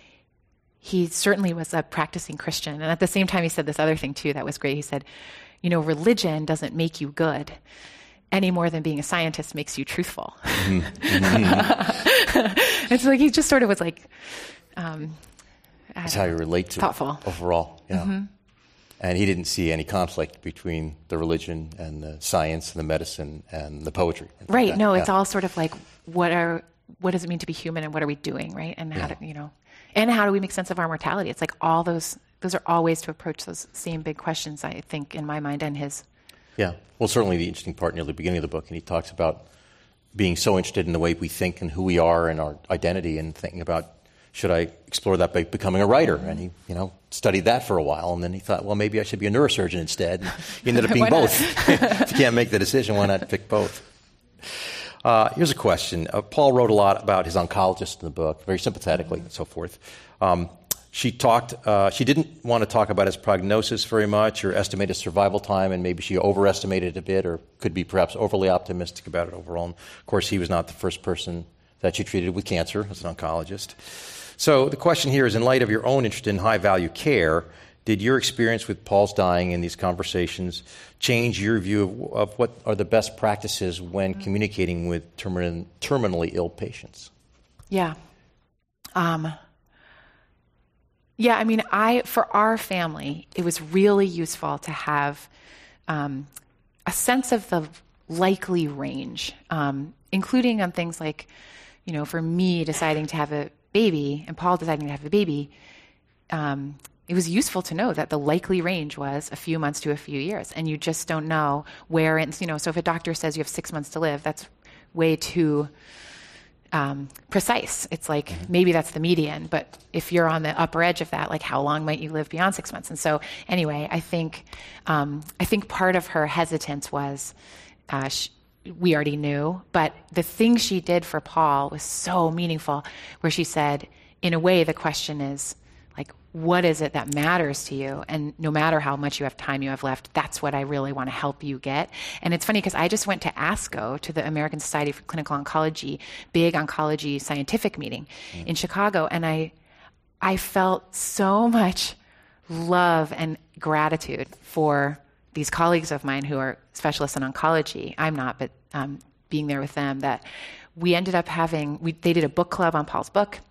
He certainly was a practicing Christian. And at the same time, he said this other thing, too, that was great. He said, you know, religion doesn't make you good any more than being a scientist makes you truthful. Mm-hmm. Mm-hmm. It's like he just sort of was like... Um, That's how you relate to thoughtful. It overall. Yeah. Mm-hmm. And he didn't see any conflict between the religion and the science and the medicine and the poetry. Right. Like no, yeah. it's all sort of like, what are what does it mean to be human and what are we doing, right? And how yeah. do, you know... And how do we make sense of our mortality? It's like all those, those are all ways to approach those same big questions, I think, in my mind and his. Yeah. Well, certainly the interesting part near the beginning of the book, and he talks about being so interested in the way we think and who we are and our identity and thinking about, should I explore that by becoming a writer? And he, you know, studied that for a while, and then he thought, well, maybe I should be a neurosurgeon instead. And he ended up being both. If you can't make the decision, why not pick both? Uh, here's a question. Uh, Paul wrote a lot about his oncologist in the book, very sympathetically and so forth. Um, she talked. Uh, she didn't want to talk about his prognosis very much or estimated survival time, and maybe she overestimated it a bit or could be perhaps overly optimistic about it overall. And of course, he was not the first person that she treated with cancer as an oncologist. So the question here is, in light of your own interest in high-value care, did your experience with Paul's dying in these conversations change your view of, of what are the best practices when communicating with termin- terminally ill patients? Yeah. Um, yeah, I mean, I for our family, it was really useful to have um, a sense of the likely range, um, including on things like, you know, for me deciding to have a baby and Paul deciding to have a baby, um, it was useful to know that the likely range was a few months to a few years, and you just don't know where. And you know, so if a doctor says you have six months to live, that's way too um, precise. It's like mm-hmm. maybe that's the median, but if you're on the upper edge of that, like how long might you live beyond six months? And so, anyway, I think um, I think part of her hesitance was uh, she, we already knew, but the thing she did for Paul was so meaningful, where she said, in a way, the question is, like, what is it that matters to you? And no matter how much you have time you have left, that's what I really want to help you get. And it's funny because I just went to ASCO, to the American Society for Clinical Oncology, big oncology scientific meeting mm. in Chicago. And I, I felt so much love and gratitude for these colleagues of mine who are specialists in oncology. I'm not, but um, being there with them, that we ended up having, we, they did a book club on Paul's book.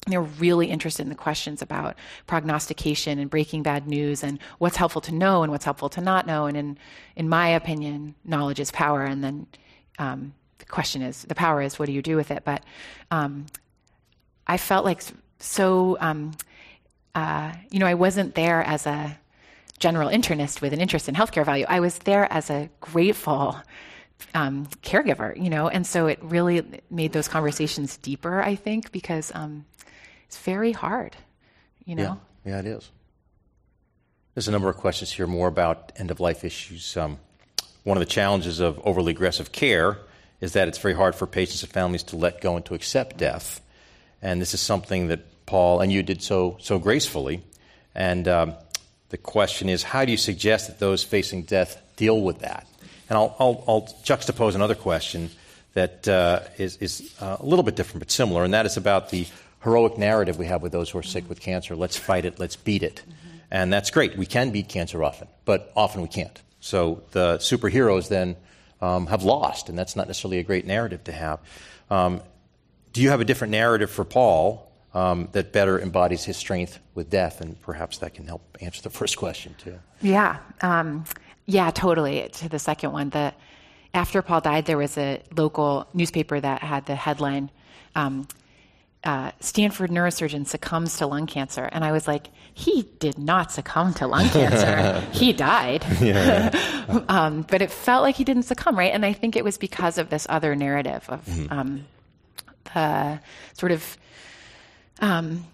they're really interested in the questions about prognostication and breaking bad news and what's helpful to know and what's helpful to not know. And in, in my opinion, knowledge is power. And then um, the question is, the power is, what do you do with it? But um, I felt like so, um, uh, you know, I wasn't there as a general internist with an interest in healthcare value. I was there as a grateful um, caregiver, you know, and so it really made those conversations deeper, I think, because um, it's very hard, you know? Yeah, yeah, it is. There's a number of questions here more about end-of-life issues. Um, one of the challenges of overly aggressive care is that it's very hard for patients and families to let go and to accept death. And this is something that Paul and you did so so gracefully. And um, the question is, how do you suggest that those facing death deal with that? And I'll, I'll, I'll juxtapose another question that uh, is, is uh, a little bit different but similar, and that is about the heroic narrative we have with those who are sick with cancer. Let's fight it, let's beat it. Mm-hmm. And that's great. We can beat cancer often, but often we can't. So the superheroes then um, have lost, and that's not necessarily a great narrative to have. Um, do you have a different narrative for Paul um, that better embodies his strength with death? And perhaps that can help answer the first question, too. Yeah. Um, yeah, totally. To the second one, the after Paul died, there was a local newspaper that had the headline, um, Uh, Stanford neurosurgeon succumbs to lung cancer. And I was like, he did not succumb to lung cancer. He died. Yeah. um, but it felt like he didn't succumb, right? And I think it was because of this other narrative of mm-hmm. um, the sort of um,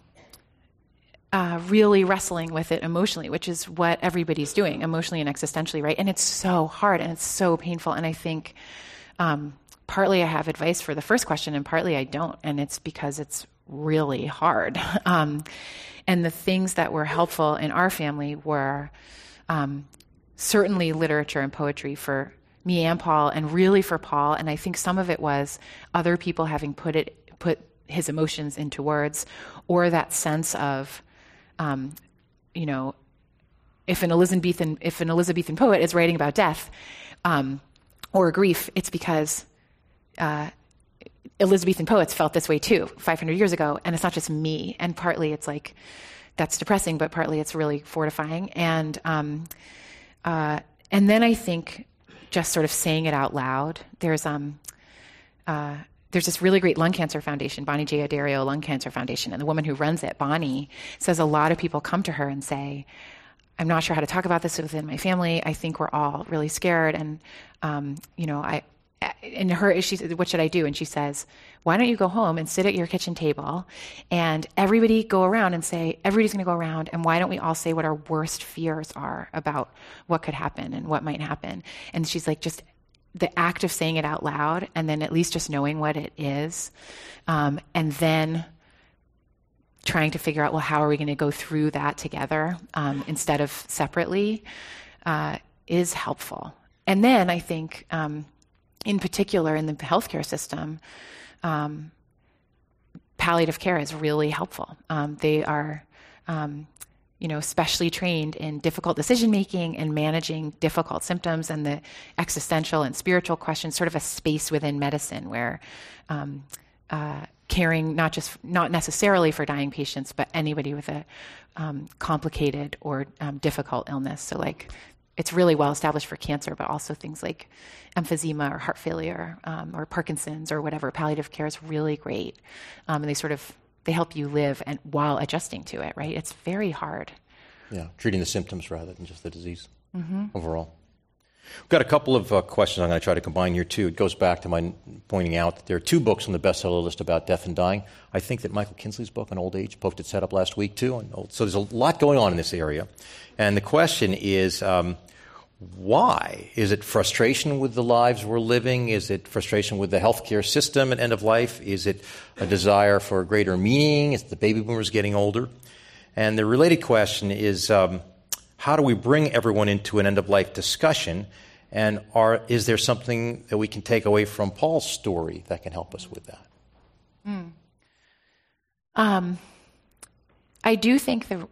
uh, really wrestling with it emotionally, which is what everybody's doing, emotionally and existentially, right? And it's so hard and it's so painful. And I think... Um, Partly I have advice for the first question, and partly I don't, and it's because it's really hard. Um, and the things that were helpful in our family were um, certainly literature and poetry for me and Paul, and really for Paul. And I think some of it was other people having put it, put his emotions into words, or that sense of, um, you know, if an Elizabethan if an Elizabethan poet is writing about death um, or grief, it's because Uh, Elizabethan poets felt this way too, five hundred years ago, and it's not just me. And partly it's like, that's depressing, but partly it's really fortifying. And um, uh, and then I think just sort of saying it out loud. There's um uh, there's this really great lung cancer foundation, Bonnie J. Adario Lung Cancer Foundation, and the woman who runs it, Bonnie, says a lot of people come to her and say, I'm not sure how to talk about this within my family. I think we're all really scared, and um, you know, I. And her, she said, what should I do? And she says, why don't you go home and sit at your kitchen table and everybody go around and say, everybody's going to go around, and why don't we all say what our worst fears are about what could happen and what might happen? And she's like, just the act of saying it out loud, and then at least just knowing what it is, um, and then trying to figure out, well, how are we going to go through that together um, instead of separately, uh, is helpful. And then I think... Um, in particular, in the healthcare system, um, palliative care is really helpful. Um, they are, um, you know, specially trained in difficult decision-making and managing difficult symptoms and the existential and spiritual questions, sort of a space within medicine where um, uh, caring not just, not necessarily for dying patients, but anybody with a um, complicated or um, difficult illness. So like, it's really well established for cancer, but also things like emphysema or heart failure um, or Parkinson's or whatever. Palliative care is really great. Um, and they sort of, they help you live and while adjusting to it, right? It's very hard. Yeah, treating the symptoms rather than just the disease mm-hmm. overall. We've got a couple of uh, questions I'm going to try to combine here, too. It goes back to my pointing out that there are two books on the bestseller list about death and dying. I think that Michael Kinsley's book on old age, posted set up last week, too. And so there's a lot going on in this area. And the question is, um, why? Is it frustration with the lives we're living? Is it frustration with the healthcare system at end of life? Is it a desire for greater meaning? Is the baby boomers getting older? And the related question is, um, how do we bring everyone into an end-of-life discussion? And are, is there something that we can take away from Paul's story that can help us with that? Mm. Um, I do think the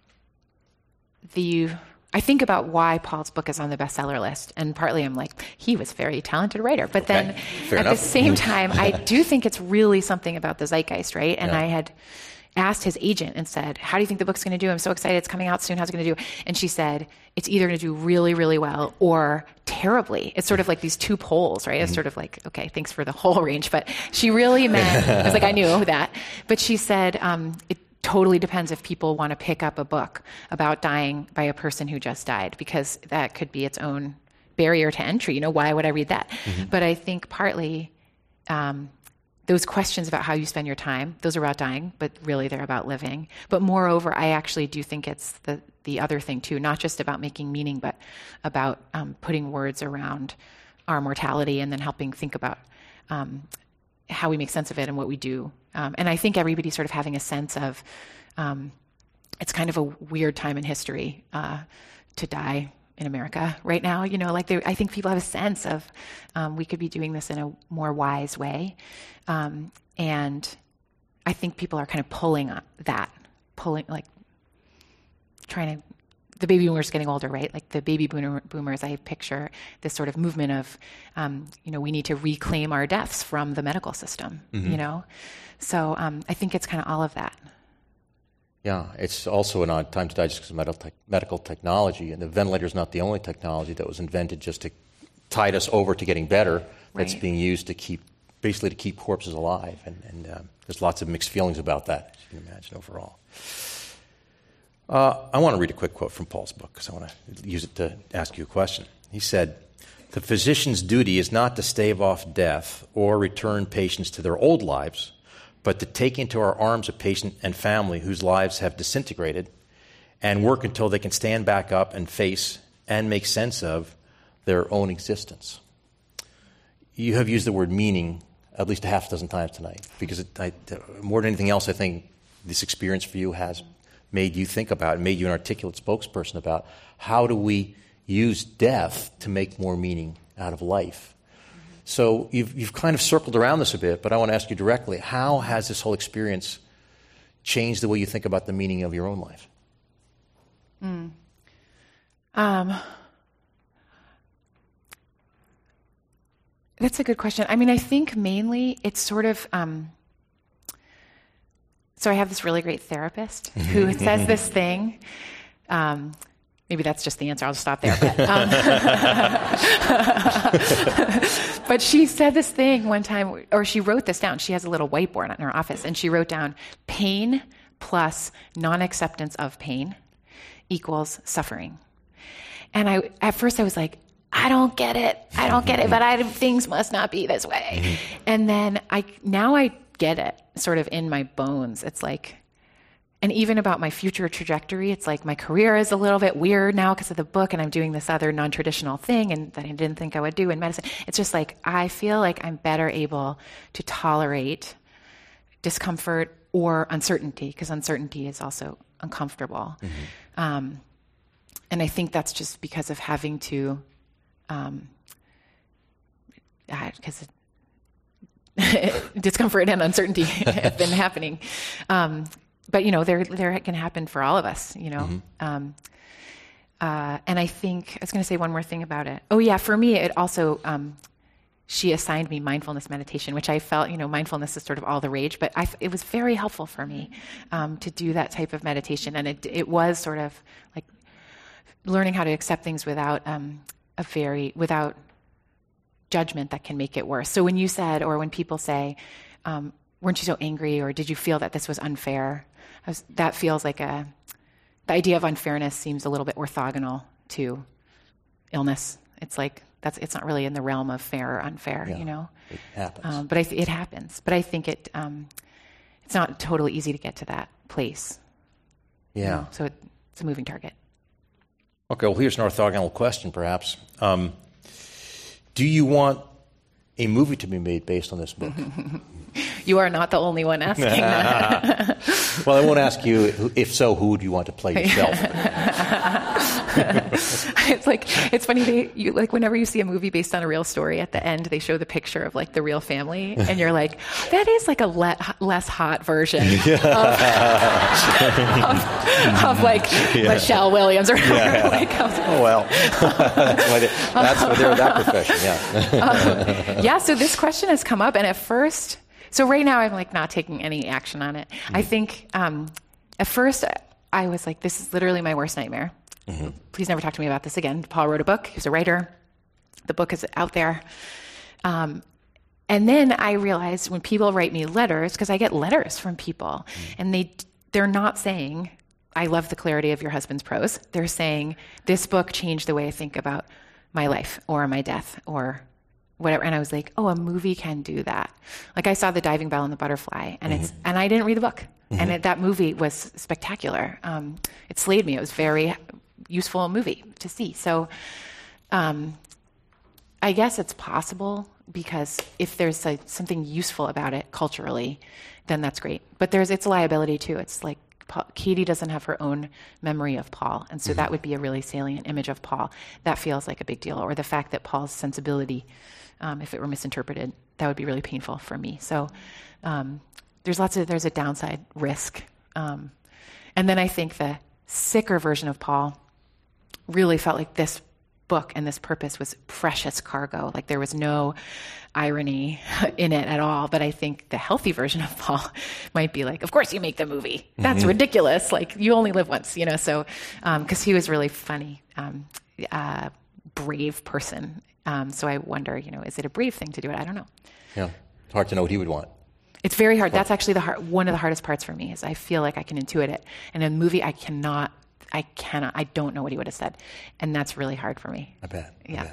the I think about why Paul's book is on the bestseller list, and partly I'm like, he was a very talented writer. But okay. then Fair at enough. the same time, I do think it's really something about the zeitgeist, right? And yeah. I had asked his agent and said, how do you think the book's going to do? I'm so excited. It's coming out soon. How's it going to do? And she said, it's either going to do really, really well or terribly. It's sort of like these two poles, right? It's sort of like, okay, thanks for the whole range. But she really meant, I was like, I knew that. But she said, um, it totally depends if people want to pick up a book about dying by a person who just died, because that could be its own barrier to entry. You know, why would I read that? Mm-hmm. But I think partly um, those questions about how you spend your time, those are about dying, but really they're about living. But moreover, I actually do think it's the, the other thing too, not just about making meaning, but about um, putting words around our mortality and then helping think about um, how we make sense of it and what we do. Um, and I think everybody's sort of having a sense of, um, it's kind of a weird time in history uh, to die in America right now. You know, like they, I think people have a sense of um, we could be doing this in a more wise way. Um, and I think people are kind of pulling on that, pulling, like trying to, the baby boomers getting older, right? Like the baby boomer, boomers, I picture this sort of movement of, um, you know, we need to reclaim our deaths from the medical system, mm-hmm. you know? So um, I think it's kind of all of that. Yeah, it's also an odd time to die just because of medical, te- medical technology, and the ventilator is not the only technology that was invented just to tide us over to getting better. That's right. being used to keep, basically to keep corpses alive, and, and um, there's lots of mixed feelings about that, as you can imagine, overall. Uh, I want to read a quick quote from Paul's book because I want to use it to ask you a question. He said, "The physician's duty is not to stave off death or return patients to their old lives, but to take into our arms a patient and family whose lives have disintegrated and work until they can stand back up and face and make sense of their own existence." You have used the word meaning at least a half dozen times tonight, because it, I, more than anything else, I think this experience for you has made you think about, made you an articulate spokesperson about how do we use death to make more meaning out of life. So you've, you've kind of circled around this a bit, but I want to ask you directly, how has this whole experience changed the way you think about the meaning of your own life? Mm. Um, that's a good question. I mean, I think mainly it's sort of... Um, So I have this really great therapist who says this thing. Um, maybe that's just the answer. I'll just stop there. But, um, but she said this thing one time, or she wrote this down. She has a little whiteboard in her office, and she wrote down, pain plus non-acceptance of pain equals suffering. And I, at first I was like, I don't get it. I don't get it, but I, things must not be this way. And then I now I get it sort of in my bones. It's like, and even about my future trajectory, it's like my career is a little bit weird now because of the book, and I'm doing this other non-traditional thing and that I didn't think I would do in medicine. It's just like, I feel like I'm better able to tolerate discomfort or uncertainty, because uncertainty is also uncomfortable. Mm-hmm. Um, and I think that's just because of having to, um, because discomfort and uncertainty have been happening. Um, but, you know, they're, they're can happen for all of us, you know. Mm-hmm. Um, uh, and I think, I was going to say one more thing about it. Oh, yeah, for me, it also, um, she assigned me mindfulness meditation, which I felt, you know, mindfulness is sort of all the rage, but I, it was very helpful for me um, to do that type of meditation. And it, it was sort of like learning how to accept things without um, a very, without judgment that can make it worse. So when you said, or when people say, um, weren't you so angry, or did you feel that this was unfair? I was, that feels like a, the idea of unfairness seems a little bit orthogonal to illness. It's like, that's, it's not really in the realm of fair or unfair, yeah, you know? It happens. Um, but I th- it happens. But I think it, um, it's not totally easy to get to that place. Yeah. You know? So it, it's a moving target. Okay, well, here's an orthogonal question, perhaps. Um, Do you want a movie to be made based on this book? You are not the only one asking that. Well, I won't ask you, if so, who would you want to play yourself? It's like, it's funny, they, you, like whenever you see a movie based on a real story, at the end they show the picture of like the real family, and you're like, that is like a le- less hot version of, of, of like yeah. Michelle Williams or whatever. Yeah. Like, oh, well, that's why they're that profession, yeah. um, yeah, so this question has come up, and at first, so right now I'm like not taking any action on it. Mm-hmm. I think um, at first I was like, this is literally my worst nightmare. Mm-hmm. Please never talk to me about this again. Paul wrote a book. He's a writer. The book is out there. Um, and then I realized when people write me letters, because I get letters from people, mm-hmm. and they, they're not saying, I love the clarity of your husband's prose. They're saying, this book changed the way I think about my life or my death or whatever. And I was like, oh, a movie can do that. Like I saw The Diving Bell and the Butterfly, and mm-hmm. it's and I didn't read the book. Mm-hmm. And it, that movie was spectacular. Um, it slayed me. It was a very useful movie to see. So um, I guess it's possible, because if there's a, something useful about it culturally, then that's great. But there's it's a liability too. It's like Paul, Katie doesn't have her own memory of Paul, and so mm-hmm. that would be a really salient image of Paul. That feels like a big deal. Or the fact that Paul's sensibility, um, if it were misinterpreted, that would be really painful for me. So um, there's lots of there's a downside risk, um, and then I think the sicker version of Paul really felt like this book and this purpose was precious cargo. Like there was no irony in it at all. But I think the healthy version of Paul might be like, of course you make the movie. That's mm-hmm. ridiculous. Like you only live once, you know? So, um, cause he was really funny, um, uh, brave person. Um, so I wonder, you know, is it a brave thing to do it? I don't know. Yeah. It's hard to know what he would want. It's very hard. That's actually the hard, one of the hardest parts for me is I feel like I can intuit it. And in a movie, I cannot, I cannot, I don't know what he would have said. And that's really hard for me. I bet. I yeah. bet.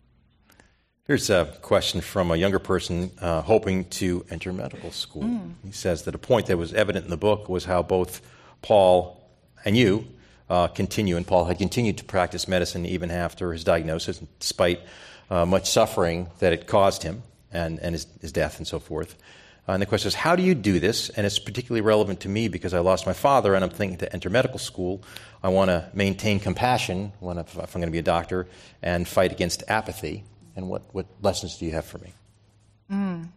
Here's a question from a younger person uh, hoping to enter medical school. Mm. He says that a point that was evident in the book was how both Paul and you uh, continue, and Paul had continued to practice medicine even after his diagnosis, despite uh, much suffering that it caused him and, and his, his death and so forth. Uh, and the question is, how do you do this? And it's particularly relevant to me because I lost my father and I'm thinking to enter medical school. I want to maintain compassion when if, if I'm going to be a doctor and fight against apathy. And what, what lessons do you have for me? Mm.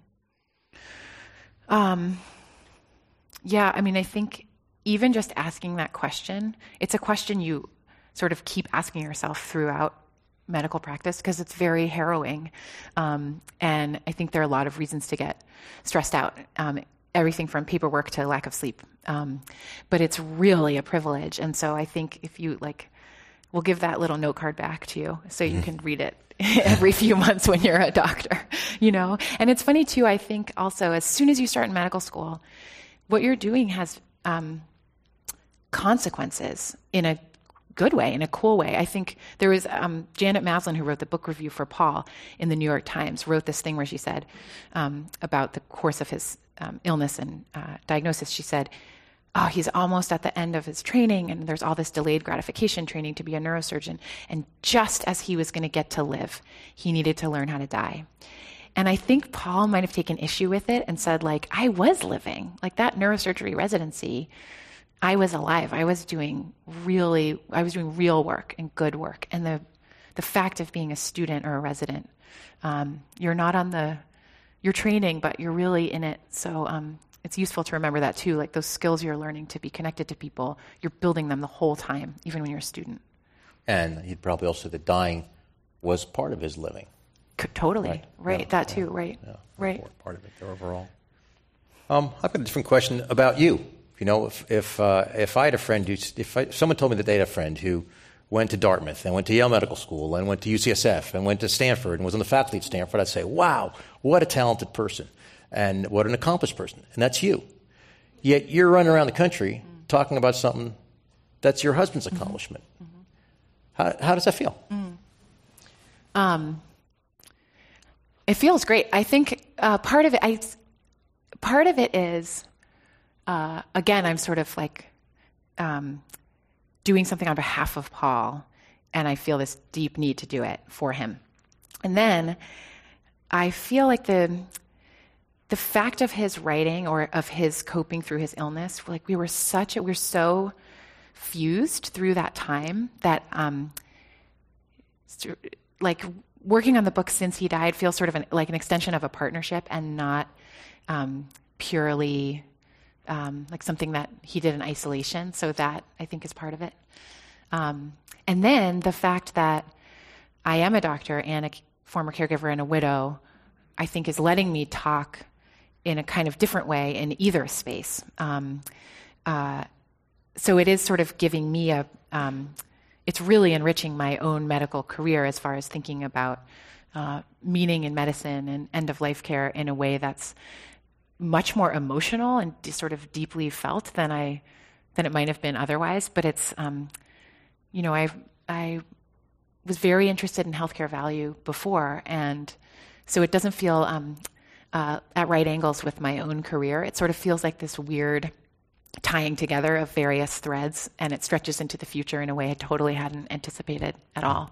Um, yeah, I mean, I think even just asking that question, it's a question you sort of keep asking yourself throughout medical practice because it's very harrowing. Um, and I think there are a lot of reasons to get stressed out, um, everything from paperwork to lack of sleep. Um, but it's really a privilege. And so I think if you like, we'll give that little note card back to you so you mm-hmm. can read it every few months when you're a doctor, you know? And it's funny too, I think also as soon as you start in medical school, what you're doing has um, consequences in a good way, in a cool way. I think there was um, Janet Maslin, who wrote the book review for Paul in the New York Times, wrote this thing where she said um, about the course of his um, illness and uh, diagnosis. She said, oh, he's almost at the end of his training, and there's all this delayed gratification training to be a neurosurgeon. And just as he was going to get to live, he needed to learn how to die. And I think Paul might have taken issue with it and said, like, I was living. Like that neurosurgery residency, I was alive. I was doing really, I was doing real work and good work. And the the fact of being a student or a resident, um, you're not on the, you're training, but you're really in it. So um, it's useful to remember that too. Like those skills you're learning to be connected to people, you're building them the whole time, even when you're a student. And he'd probably also that dying was part of his living. C- totally, right. right. Yeah, that yeah, too, right. Yeah, right. Part of it there overall. Um, I've got a different question about you. You know, if if uh, if I had a friend who, if, I, if someone told me that they had a friend who went to Dartmouth and went to Yale Medical School and went to U C S F and went to Stanford and was on the faculty at Stanford, I'd say, wow, what a talented person and what an accomplished person. And that's you. Yet you're running around the country mm. talking about something that's your husband's mm-hmm. accomplishment. Mm-hmm. How how does that feel? Mm. Um, it feels great. I think uh, part of it, I, part of it is. Uh, again, I'm sort of like um, doing something on behalf of Paul, and I feel this deep need to do it for him. And then I feel like the the fact of his writing or of his coping through his illness, like we were such a, we were so fused through that time that um, like working on the book since he died feels sort of an, like an extension of a partnership and not um, purely. Um, like something that he did in isolation. So that, I think, is part of it. Um, and then the fact that I am a doctor and a former caregiver and a widow, I think is letting me talk in a kind of different way in either space. Um, uh, so it is sort of giving me a, um, it's really enriching my own medical career as far as thinking about uh, meaning in medicine and end-of-life care in a way that's much more emotional and d- sort of deeply felt than I than it might have been otherwise. But it's, um, you know, I I was very interested in healthcare value before, and so it doesn't feel um, uh, at right angles with my own career. It sort of feels like this weird tying together of various threads, and it stretches into the future in a way I totally hadn't anticipated at all.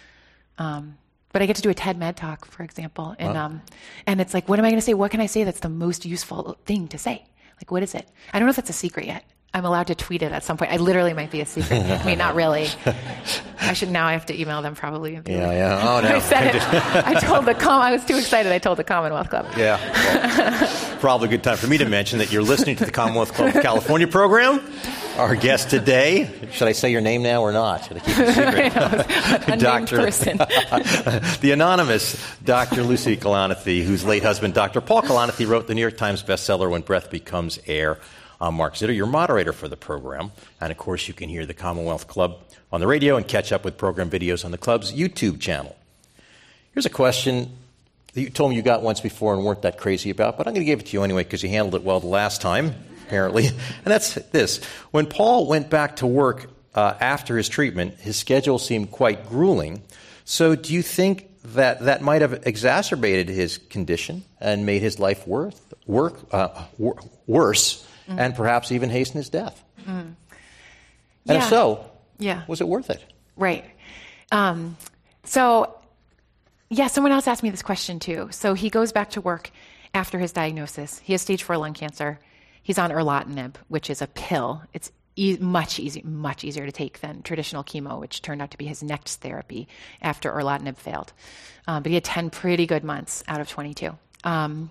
Um, but I get to do a TED Med talk, for example, and wow. um, and it's like, what am I going to say? What can I say that's the most useful thing to say? Like, what is it? I don't know if that's a secret yet. I'm allowed to tweet it at some point. I literally might be a secret. I mean, not really. I should now. I have to email them probably. Yeah, yeah. Oh no. I said it. I told the com. I was too excited. I told the Commonwealth Club. Yeah. Well, probably a good time for me to mention that you're listening to the Commonwealth Club of California program. Our guest today. Should I say your name now or not? Should I keep it secret? I know, Doctor person. The anonymous Doctor Lucy Kalanithi, whose late husband, Doctor Paul Kalanithi, wrote the New York Times bestseller "When Breath Becomes Air." I'm Mark Zitter, your moderator for the program. And, of course, you can hear the Commonwealth Club on the radio and catch up with program videos on the club's YouTube channel. Here's a question that you told me you got once before and weren't that crazy about, but I'm going to give it to you anyway because you handled it well the last time, apparently. And that's this. When Paul went back to work uh, after his treatment, his schedule seemed quite grueling. So do you think that that might have exacerbated his condition and made his life worth, work, uh, wor- worse? Mm-hmm. And perhaps even hasten his death. Mm. And yeah. if so, yeah. was it worth it? Right. Um, so, yeah, someone else asked me this question too. So he goes back to work after his diagnosis. He has stage four lung cancer. He's on erlotinib, which is a pill. It's e- much easy, much easier to take than traditional chemo, which turned out to be his next therapy after erlotinib failed. Um, but he had ten pretty good months out of twenty-two. Um,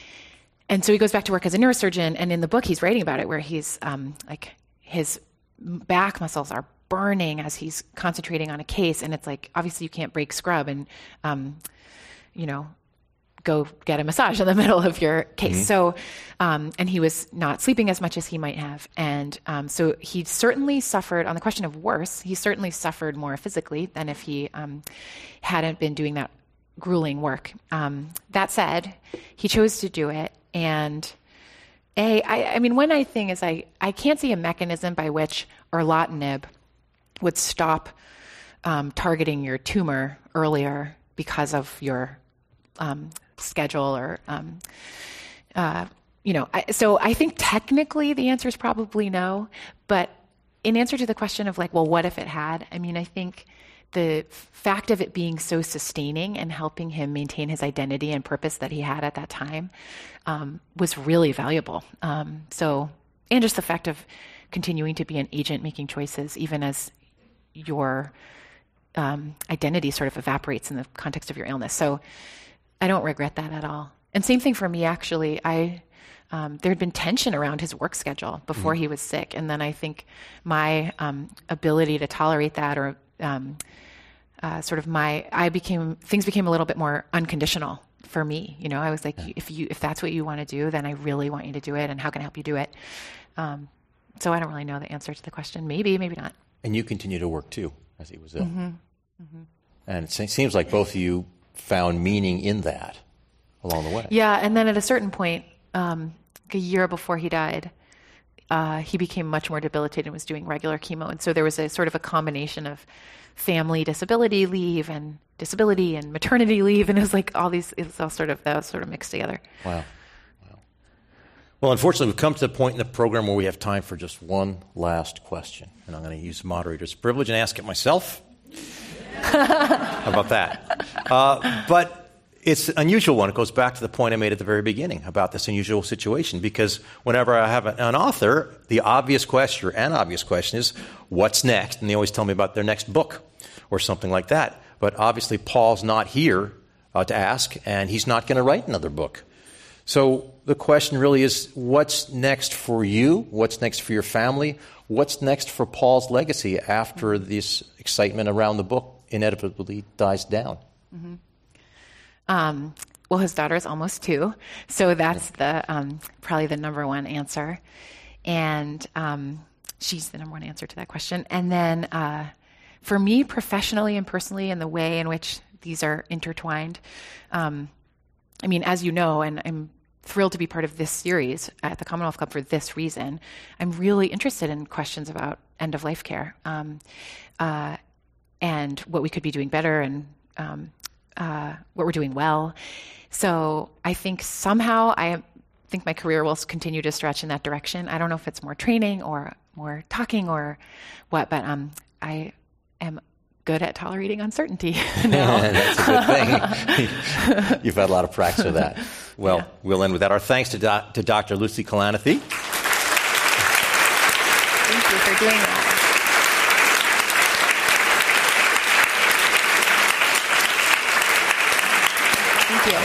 And so he goes back to work as a neurosurgeon, and in the book he's writing about it where he's um, like his back muscles are burning as he's concentrating on a case, and it's like, obviously you can't break scrub and, um, you know, go get a massage in the middle of your case. Mm-hmm. So, um, and he was not sleeping as much as he might have. And um, so he certainly suffered, on the question of worse, he certainly suffered more physically than if he um, hadn't been doing that grueling work. Um, that said, he chose to do it. And a, I, I mean, one nice thing is I, I can't see a mechanism by which erlotinib would stop um, targeting your tumor earlier because of your um, schedule or, um, uh, you know, I, so I think technically the answer is probably no. But in answer to the question of like, well, what if it had? I mean, I think the fact of it being so sustaining and helping him maintain his identity and purpose that he had at that time um, was really valuable. Um, so, and just the fact of continuing to be an agent making choices, even as your um, identity sort of evaporates in the context of your illness. So I don't regret that at all. And same thing for me, actually. I um, there had been tension around his work schedule before mm-hmm. he was sick. And then I think my um, ability to tolerate that or Um, uh, sort of my, I became, things became a little bit more unconditional for me. You know, I was like, yeah. if you, if that's what you want to do, then I really want you to do it. And how can I help you do it? Um, so I don't really know the answer to the question. Maybe, maybe not. And you continue to work too, as he was ill. Mm-hmm. Mm-hmm. And it seems like both of you found meaning in that along the way. Yeah. And then at a certain point, um, a year before he died, Uh, he became much more debilitated and was doing regular chemo. And so there was a sort of a combination of family disability leave and disability and maternity leave. And it was like all these, it was all sort of, that was sort of mixed together. Wow. Wow. Well, unfortunately, we've come to the point in the program where we have time for just one last question. And I'm going to use the moderator's privilege and ask it myself. How about that? Uh, but it's an unusual one. It goes back to the point I made at the very beginning about this unusual situation, because whenever I have an author, the obvious question, or an obvious question is, what's next? And they always tell me about their next book or something like that. But obviously, Paul's not here uh, to ask, and he's not going to write another book. So the question really is, what's next for you? What's next for your family? What's next for Paul's legacy after this excitement around the book inevitably dies down? Mm-hmm. Um, well, his daughter is almost two, so that's the um, probably the number one answer. And um, she's the number one answer to that question. And then uh, for me, professionally and personally, in the way in which these are intertwined, um, I mean, as you know, and I'm thrilled to be part of this series at the Commonwealth Club for this reason, I'm really interested in questions about end-of-life care um, uh, and what we could be doing better and um, uh, what we're doing well. So I think somehow I think my career will continue to stretch in that direction. I don't know if it's more training or more talking or what, but um, I am good at tolerating uncertainty now. That's a good thing. You've had a lot of practice with that. Well, yeah. We'll end with that. Our thanks to, Do- to Doctor Lucy Kalanithi. Thank you for doing that. Thank you.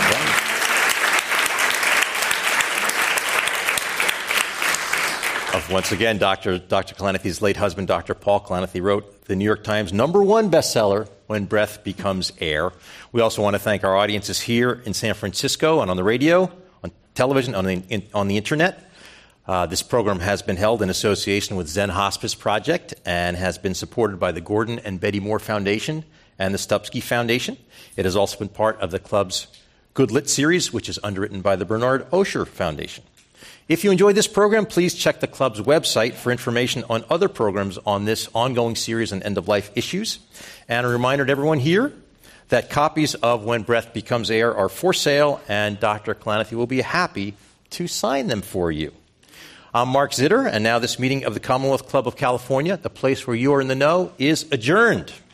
Of once again, Doctor Doctor Kalanithi's late husband, Doctor Paul Kalanithi, wrote the New York Times number one bestseller, When Breath Becomes Air. We also want to thank our audiences here in San Francisco and on the radio, on television, on the, in, on the internet. Uh, this program has been held in association with Zen Hospice Project and has been supported by the Gordon and Betty Moore Foundation and the Stupsky Foundation. It has also been part of the club's Good Lit series, which is underwritten by the Bernard Osher Foundation. If you enjoyed this program, please check the club's website for information on other programs on this ongoing series on end-of-life issues. And a reminder to everyone here that copies of When Breath Becomes Air are for sale, and Doctor Kalanithi will be happy to sign them for you. I'm Mark Zitter, and now this meeting of the Commonwealth Club of California, the place where you are in the know, is adjourned.